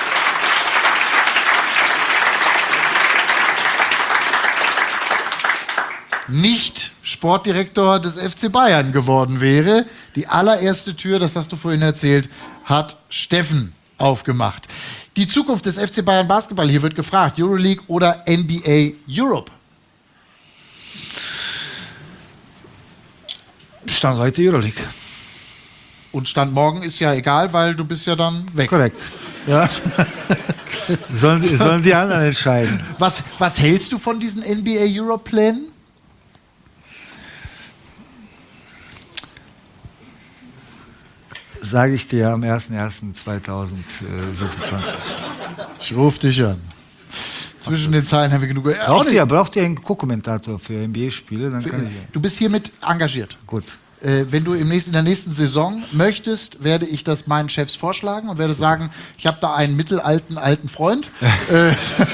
Speaker 1: Nicht Sportdirektor des F C Bayern geworden wäre. Die allererste Tür, das hast du vorhin erzählt, hat Steffen aufgemacht. Die Zukunft des F C Bayern Basketball, hier wird gefragt, Euroleague oder N B A Europe?
Speaker 2: Stand heute Euroleague.
Speaker 1: Und Stand morgen ist ja egal, weil du bist ja dann weg.
Speaker 2: Korrekt.
Speaker 1: Ja.
Speaker 2: sollen, sollen die anderen entscheiden.
Speaker 1: Was, was hältst du von diesen N B A Europe Plänen?
Speaker 2: Sage ich dir am ersten ersten zweitausendsechsundzwanzig.
Speaker 1: Ich rufe dich an. Zwischen den Zeilen haben wir genug. Äh,
Speaker 2: braucht, ihr, braucht ihr einen Co-Kommentator für N B A-Spiele? Dann kann ich ja.
Speaker 1: Du bist hiermit engagiert.
Speaker 2: Gut.
Speaker 1: Äh, wenn du im nächsten, in der nächsten Saison möchtest, werde ich das meinen Chefs vorschlagen und werde sagen, ich habe da einen mittelalten alten Freund. äh,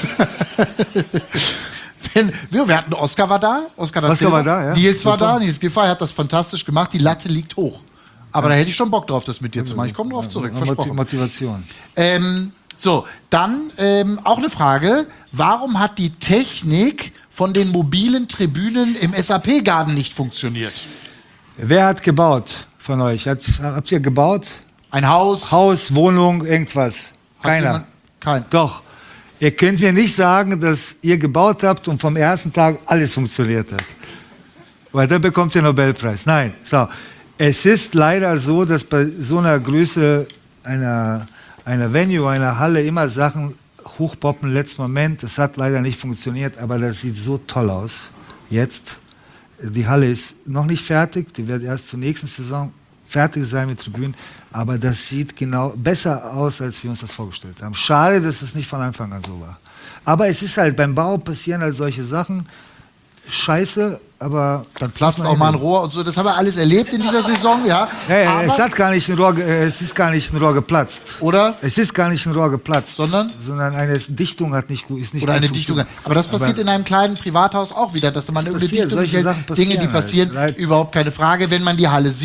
Speaker 1: Wenn, wir hatten Oscar war da, Oscar, da
Speaker 2: Oscar war da, ja.
Speaker 1: Nils war
Speaker 2: Super.
Speaker 1: da, Nils Giffey hat das fantastisch gemacht, die Latte liegt hoch. Aber ja. da hätte ich schon Bock drauf, das mit dir zu machen. Ich komme drauf zurück,
Speaker 2: ja,
Speaker 1: versprochen.
Speaker 2: Motivation.
Speaker 1: Ähm, so, dann ähm, auch eine Frage. Warum hat die Technik von den mobilen Tribünen im S A P-Garten nicht funktioniert?
Speaker 2: Wer hat gebaut von euch? Hat, habt ihr gebaut?
Speaker 1: Ein Haus?
Speaker 2: Haus, Wohnung, irgendwas? Keiner?
Speaker 1: Kein.
Speaker 2: Doch. Ihr könnt mir nicht sagen, dass ihr gebaut habt und vom ersten Tag alles funktioniert hat. Weil dann bekommt ihr den Nobelpreis. Nein. So. Es ist leider so, dass bei so einer Größe einer, einer Venue, einer Halle immer Sachen hochpoppen im letzten Moment. Das hat leider nicht funktioniert, aber das sieht so toll aus. Jetzt. Die Halle ist noch nicht fertig. Die wird erst zur nächsten Saison fertig sein mit Tribünen. Aber das sieht genau besser aus, als wir uns das vorgestellt haben. Schade, dass es nicht von Anfang an so war. Aber es ist halt, beim Bau passieren halt solche Sachen. Scheiße, aber...
Speaker 1: Dann platzt auch mal ein Rohr und so. Das haben wir alles erlebt in dieser Saison, ja.
Speaker 2: ja, ja es, hat gar nicht ein Rohr, es ist gar nicht ein Rohr geplatzt.
Speaker 1: Oder?
Speaker 2: Es ist gar nicht ein Rohr geplatzt.
Speaker 1: Sondern?
Speaker 2: Sondern eine Dichtung hat nicht gut, ist nicht
Speaker 1: Oder eine Dichtung. Aber das passiert aber in einem kleinen Privathaus auch wieder, dass man irgendeine Dichtung hält. Dinge, die passieren, halt. überhaupt keine Frage. Wenn man die Halle sieht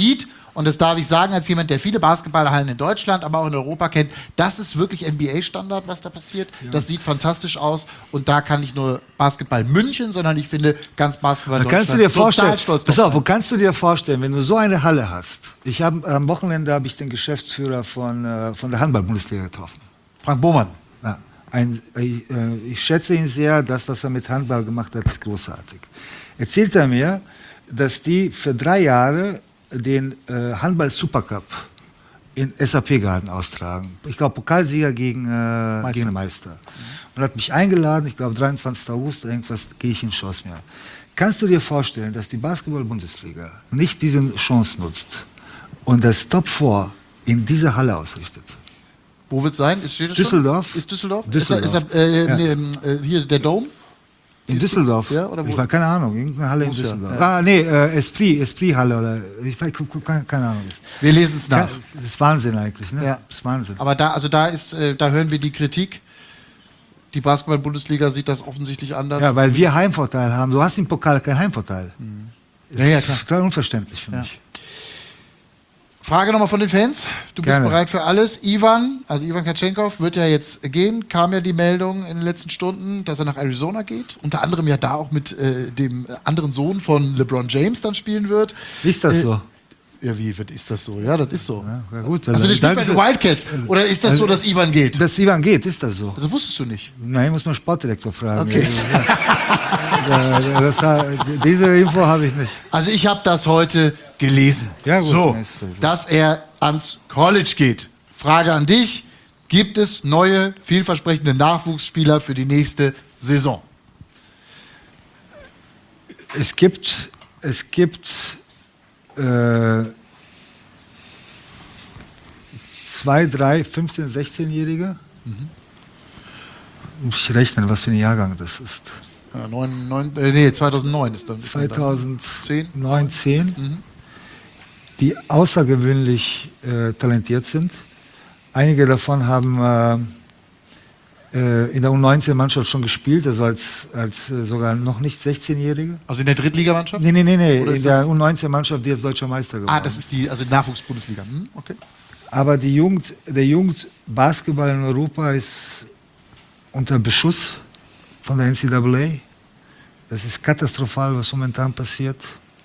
Speaker 1: Und das darf ich sagen, als jemand, der viele Basketballhallen in Deutschland, aber auch in Europa kennt, das ist wirklich N B A-Standard, was da passiert. Ja. Das sieht fantastisch aus. Und da kann nicht nur Basketball München, sondern ich finde ganz Basketball
Speaker 2: Deutschland
Speaker 1: kannst
Speaker 2: du dir vorstellen,
Speaker 1: stolz
Speaker 2: pass auf, wo kannst du dir vorstellen, wenn du so eine Halle hast? Ich habe am Wochenende habe ich den Geschäftsführer von, äh, von der Handball-Bundesliga getroffen.
Speaker 1: Frank Bohmann.
Speaker 2: Ja, ein, ich, äh, ich schätze ihn sehr, das, was er mit Handball gemacht hat, ist großartig. Erzählt er mir, dass die für drei Jahre den äh, Handball-Supercup in S A P-Garten austragen. Ich glaube, Pokalsieger gegen, äh, Meister. gegen den Meister. Mhm. Und hat mich eingeladen, ich glaube, dreiundzwanzigsten August, irgendwas, gehe ich in Chance mehr. Kannst du dir vorstellen, dass die Basketball-Bundesliga nicht diese Chance nutzt und das Top vier in dieser Halle ausrichtet?
Speaker 1: Wo wird es sein? Ist, steht das
Speaker 2: Düsseldorf.
Speaker 1: Schon? Ist Düsseldorf?
Speaker 2: Düsseldorf.
Speaker 1: Ist er, ist er äh,
Speaker 2: ja.
Speaker 1: nee, äh, hier der Dome?
Speaker 2: In Düsseldorf?
Speaker 1: Ja, oder wo?
Speaker 2: Ich war keine Ahnung, irgendeine Halle
Speaker 1: Muss
Speaker 2: in Düsseldorf.
Speaker 1: Ja.
Speaker 2: Ah, nee, äh, Esprit, Esprit-Halle oder ich weiß, keine, keine Ahnung.
Speaker 1: Wir lesen es nach.
Speaker 2: Das ist Wahnsinn eigentlich, ne?
Speaker 1: Ja.
Speaker 2: Das ist Wahnsinn.
Speaker 1: Aber da, also da ist, äh, da hören wir die Kritik. Die Basketball-Bundesliga sieht das offensichtlich anders.
Speaker 2: Ja, weil wir Heimvorteil haben. Du hast im Pokal keinen Heimvorteil.
Speaker 1: Mhm.
Speaker 2: Ja, ja, klar. Total unverständlich für
Speaker 1: ja.
Speaker 2: mich.
Speaker 1: Frage nochmal von den Fans. Du
Speaker 2: Gerne.
Speaker 1: bist bereit für alles. Ivan, also Ivan Katschenkov, wird ja jetzt gehen. Kam ja die Meldung in den letzten Stunden, dass er nach Arizona geht. Unter anderem ja da auch mit äh, dem anderen Sohn von LeBron James dann spielen wird.
Speaker 2: Ist das
Speaker 1: äh,
Speaker 2: so?
Speaker 1: Ja, wie ist das so? Ja, das ist so.
Speaker 2: Ja, ja gut,
Speaker 1: also, also der spielt bei den Wildcats. Oder ist das
Speaker 2: also,
Speaker 1: so, dass Ivan geht?
Speaker 2: Dass Ivan geht, ist das so?
Speaker 1: Das wusstest du nicht.
Speaker 2: Nein, muss man Sportdirektor fragen.
Speaker 1: Okay.
Speaker 2: Ja, das, das, diese Info habe ich nicht.
Speaker 1: Also ich habe das heute gelesen.
Speaker 2: Ja, gut,
Speaker 1: so,
Speaker 2: so.
Speaker 1: dass er ans College geht. Frage an dich. Gibt es neue, vielversprechende Nachwuchsspieler für die nächste Saison?
Speaker 2: Es gibt, es gibt äh, zwei, drei, fünfzehn-, sechzehnjährige. Mhm. Muss ich rechnen, was für ein Jahrgang das ist.
Speaker 1: Ja, neun, neun, äh, nee, zweitausendneun ist dann.
Speaker 2: zweitausendneun, zehn. Mhm. Die außergewöhnlich äh, talentiert sind. Einige davon haben äh, äh, in der U neunzehn-Mannschaft schon gespielt, also als, als äh, sogar noch nicht sechzehnjährige.
Speaker 1: Also in der Drittligamannschaft?
Speaker 2: Nee, nee, nee, nee.
Speaker 1: Oder
Speaker 2: in der U neunzehn-Mannschaft, die jetzt deutscher Meister geworden ist.
Speaker 1: Ah, das ist die, also die Nachwuchsbundesliga. Hm, okay.
Speaker 2: Aber die Jugend, der Jugendbasketball in Europa ist unter Beschuss von der N C A A. Das ist katastrophal, was momentan passiert.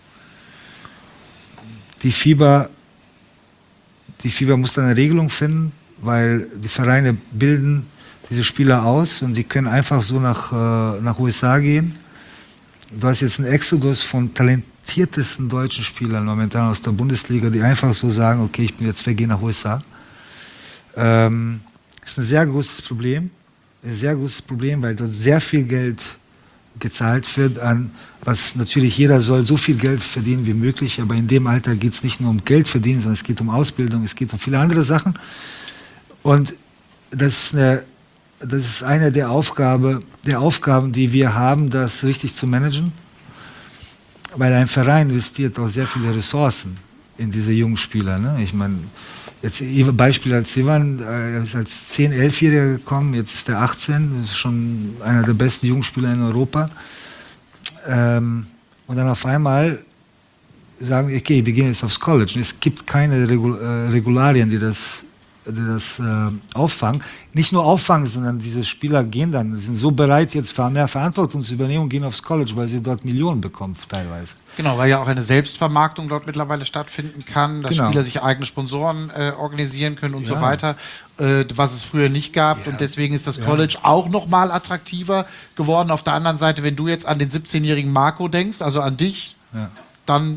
Speaker 2: Die FIBA, die FIBA muss da eine Regelung finden, weil die Vereine bilden diese Spieler aus und die können einfach so nach, äh, nach U S A gehen. Du hast jetzt einen Exodus von talentiertesten deutschen Spielern momentan aus der Bundesliga, die einfach so sagen, okay, ich bin jetzt weg, gehe nach U S A. Ähm, das ist ein sehr großes Problem. Ein sehr großes Problem, weil dort sehr viel Geld gezahlt wird an, was natürlich jeder soll so viel Geld verdienen wie möglich, aber in dem Alter geht es nicht nur um Geld verdienen, sondern es geht um Ausbildung, es geht um viele andere Sachen. Und das ist eine, das ist eine der, Aufgabe, der Aufgaben, die wir haben, das richtig zu managen, weil ein Verein investiert auch sehr viele Ressourcen in diese jungen Spieler. Ne? Ich meine, jetzt Beispiel als Ivan, er ist als zehn-, elfjähriger gekommen, jetzt ist er achtzehn, das ist schon einer der besten Jugendspieler in Europa. Ähm, und dann auf einmal sagen wir, okay, wir gehen jetzt aufs College. Und es gibt keine Regul äh, Regularien, die das, die das äh, auffangen. Nicht nur auffangen, sondern diese Spieler gehen dann, sind so bereit, jetzt mehr Verantwortung zu übernehmen und gehen aufs College, weil sie dort Millionen bekommen teilweise.
Speaker 1: Genau, weil ja auch eine Selbstvermarktung dort mittlerweile stattfinden kann, dass
Speaker 2: Genau.
Speaker 1: Spieler sich eigene Sponsoren äh, organisieren können und
Speaker 2: Ja.
Speaker 1: so weiter, äh, was es früher nicht gab.
Speaker 2: Ja.
Speaker 1: Und deswegen ist das College ja. auch noch mal attraktiver geworden. Auf der anderen Seite, wenn du jetzt an den siebzehnjährigen Marco denkst, also an dich,
Speaker 2: Ja.
Speaker 1: dann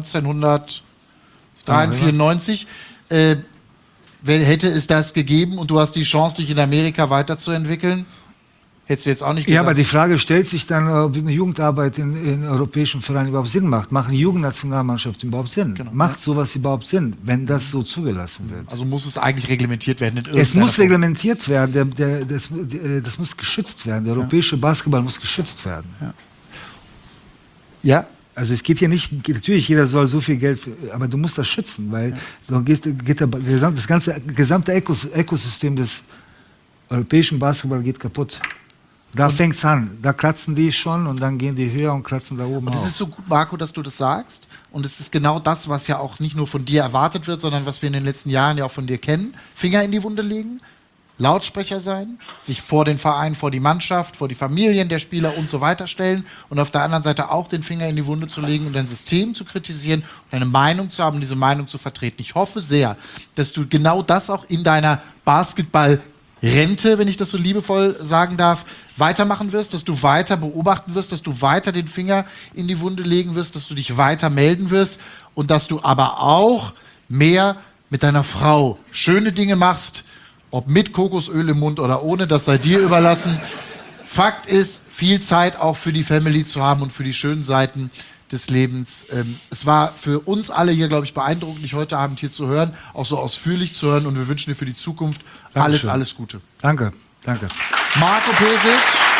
Speaker 1: neunzehnhundertvierundneunzig, äh, hätte es das gegeben und du hast die Chance, dich in Amerika weiterzuentwickeln, hättest du jetzt auch nicht gesagt.
Speaker 2: Ja, aber die Frage stellt sich dann, ob eine Jugendarbeit in, in europäischen Vereinen überhaupt Sinn macht. Machen Jugendnationalmannschaften überhaupt Sinn?
Speaker 1: Genau.
Speaker 2: Macht sowas überhaupt Sinn, wenn das so zugelassen wird?
Speaker 1: Also muss es eigentlich reglementiert werden? In
Speaker 2: Es muss
Speaker 1: Form.
Speaker 2: reglementiert werden, der, der, das, der, das muss geschützt werden. Der europäische Basketball muss geschützt werden.
Speaker 1: Ja. ja.
Speaker 2: Also es geht hier nicht, natürlich jeder soll so viel Geld, für, aber du musst das schützen, weil ja. so geht, geht der, das ganze gesamte Ökosystem des europäischen Basketball geht kaputt. Da fängt's an. Da kratzen die schon und dann gehen die höher und kratzen da oben
Speaker 1: Und es
Speaker 2: auf.
Speaker 1: ist so gut, Marco, dass du das sagst. Und es ist genau das, was ja auch nicht nur von dir erwartet wird, sondern was wir in den letzten Jahren ja auch von dir kennen. Finger in die Wunde legen, Lautsprecher sein, sich vor den Verein, vor die Mannschaft, vor die Familien der Spieler und so weiter stellen und auf der anderen Seite auch den Finger in die Wunde zu legen und dein System zu kritisieren und eine Meinung zu haben, diese Meinung zu vertreten. Ich hoffe sehr, dass du genau das auch in deiner Basketball- Rente, wenn ich das so liebevoll sagen darf, weitermachen wirst, dass du weiter beobachten wirst, dass du weiter den Finger in die Wunde legen wirst, dass du dich weiter melden wirst und dass du aber auch mehr mit deiner Frau schöne Dinge machst, ob mit Kokosöl im Mund oder ohne, das sei dir überlassen. Fakt ist, viel Zeit auch für die Family zu haben und für die schönen Seiten des Lebens. Ähm, es war für uns alle hier, glaube ich, beeindruckend, dich heute Abend hier zu hören, auch so ausführlich zu hören und wir wünschen dir für die Zukunft alles,
Speaker 2: Dankeschön.
Speaker 1: alles Gute.
Speaker 2: Danke, danke.
Speaker 1: Marco Pesic.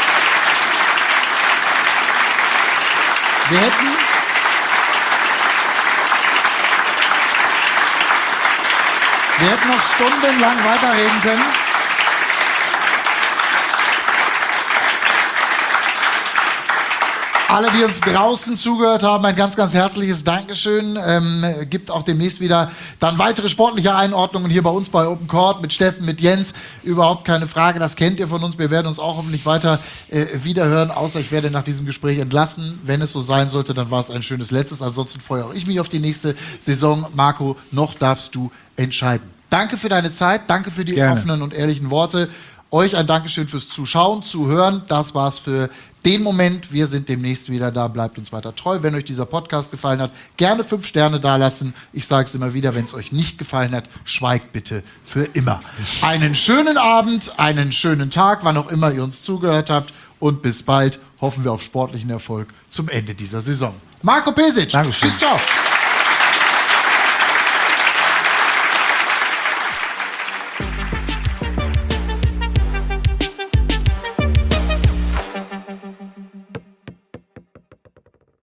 Speaker 1: Wir hätten wir hätten noch stundenlang weiterreden können. Alle, die uns draußen zugehört haben, ein ganz, ganz herzliches Dankeschön. Ähm, gibt auch demnächst wieder dann weitere sportliche Einordnungen hier bei uns bei Open Court mit Steffen, mit Jens. Überhaupt keine Frage, das kennt ihr von uns. Wir werden uns auch hoffentlich weiter äh, wiederhören, außer ich werde nach diesem Gespräch entlassen. Wenn es so sein sollte, dann war es ein schönes Letztes. Ansonsten freue auch ich mich auf die nächste Saison. Marco, noch darfst du entscheiden. Danke für deine Zeit, danke für die
Speaker 2: Gerne.
Speaker 1: offenen und ehrlichen Worte. Euch ein Dankeschön fürs Zuschauen, Zuhören. Das war's für den Moment. Wir sind demnächst wieder da. Bleibt uns weiter treu. Wenn euch dieser Podcast gefallen hat, gerne fünf Sterne dalassen. Ich sage es immer wieder, wenn es euch nicht gefallen hat, schweigt bitte für immer. Einen schönen Abend, einen schönen Tag, wann auch immer ihr uns zugehört habt. Und bis bald. Hoffen wir auf sportlichen Erfolg zum Ende dieser Saison. Marco Pesic.
Speaker 2: Dankeschön.
Speaker 1: Tschüss, ciao.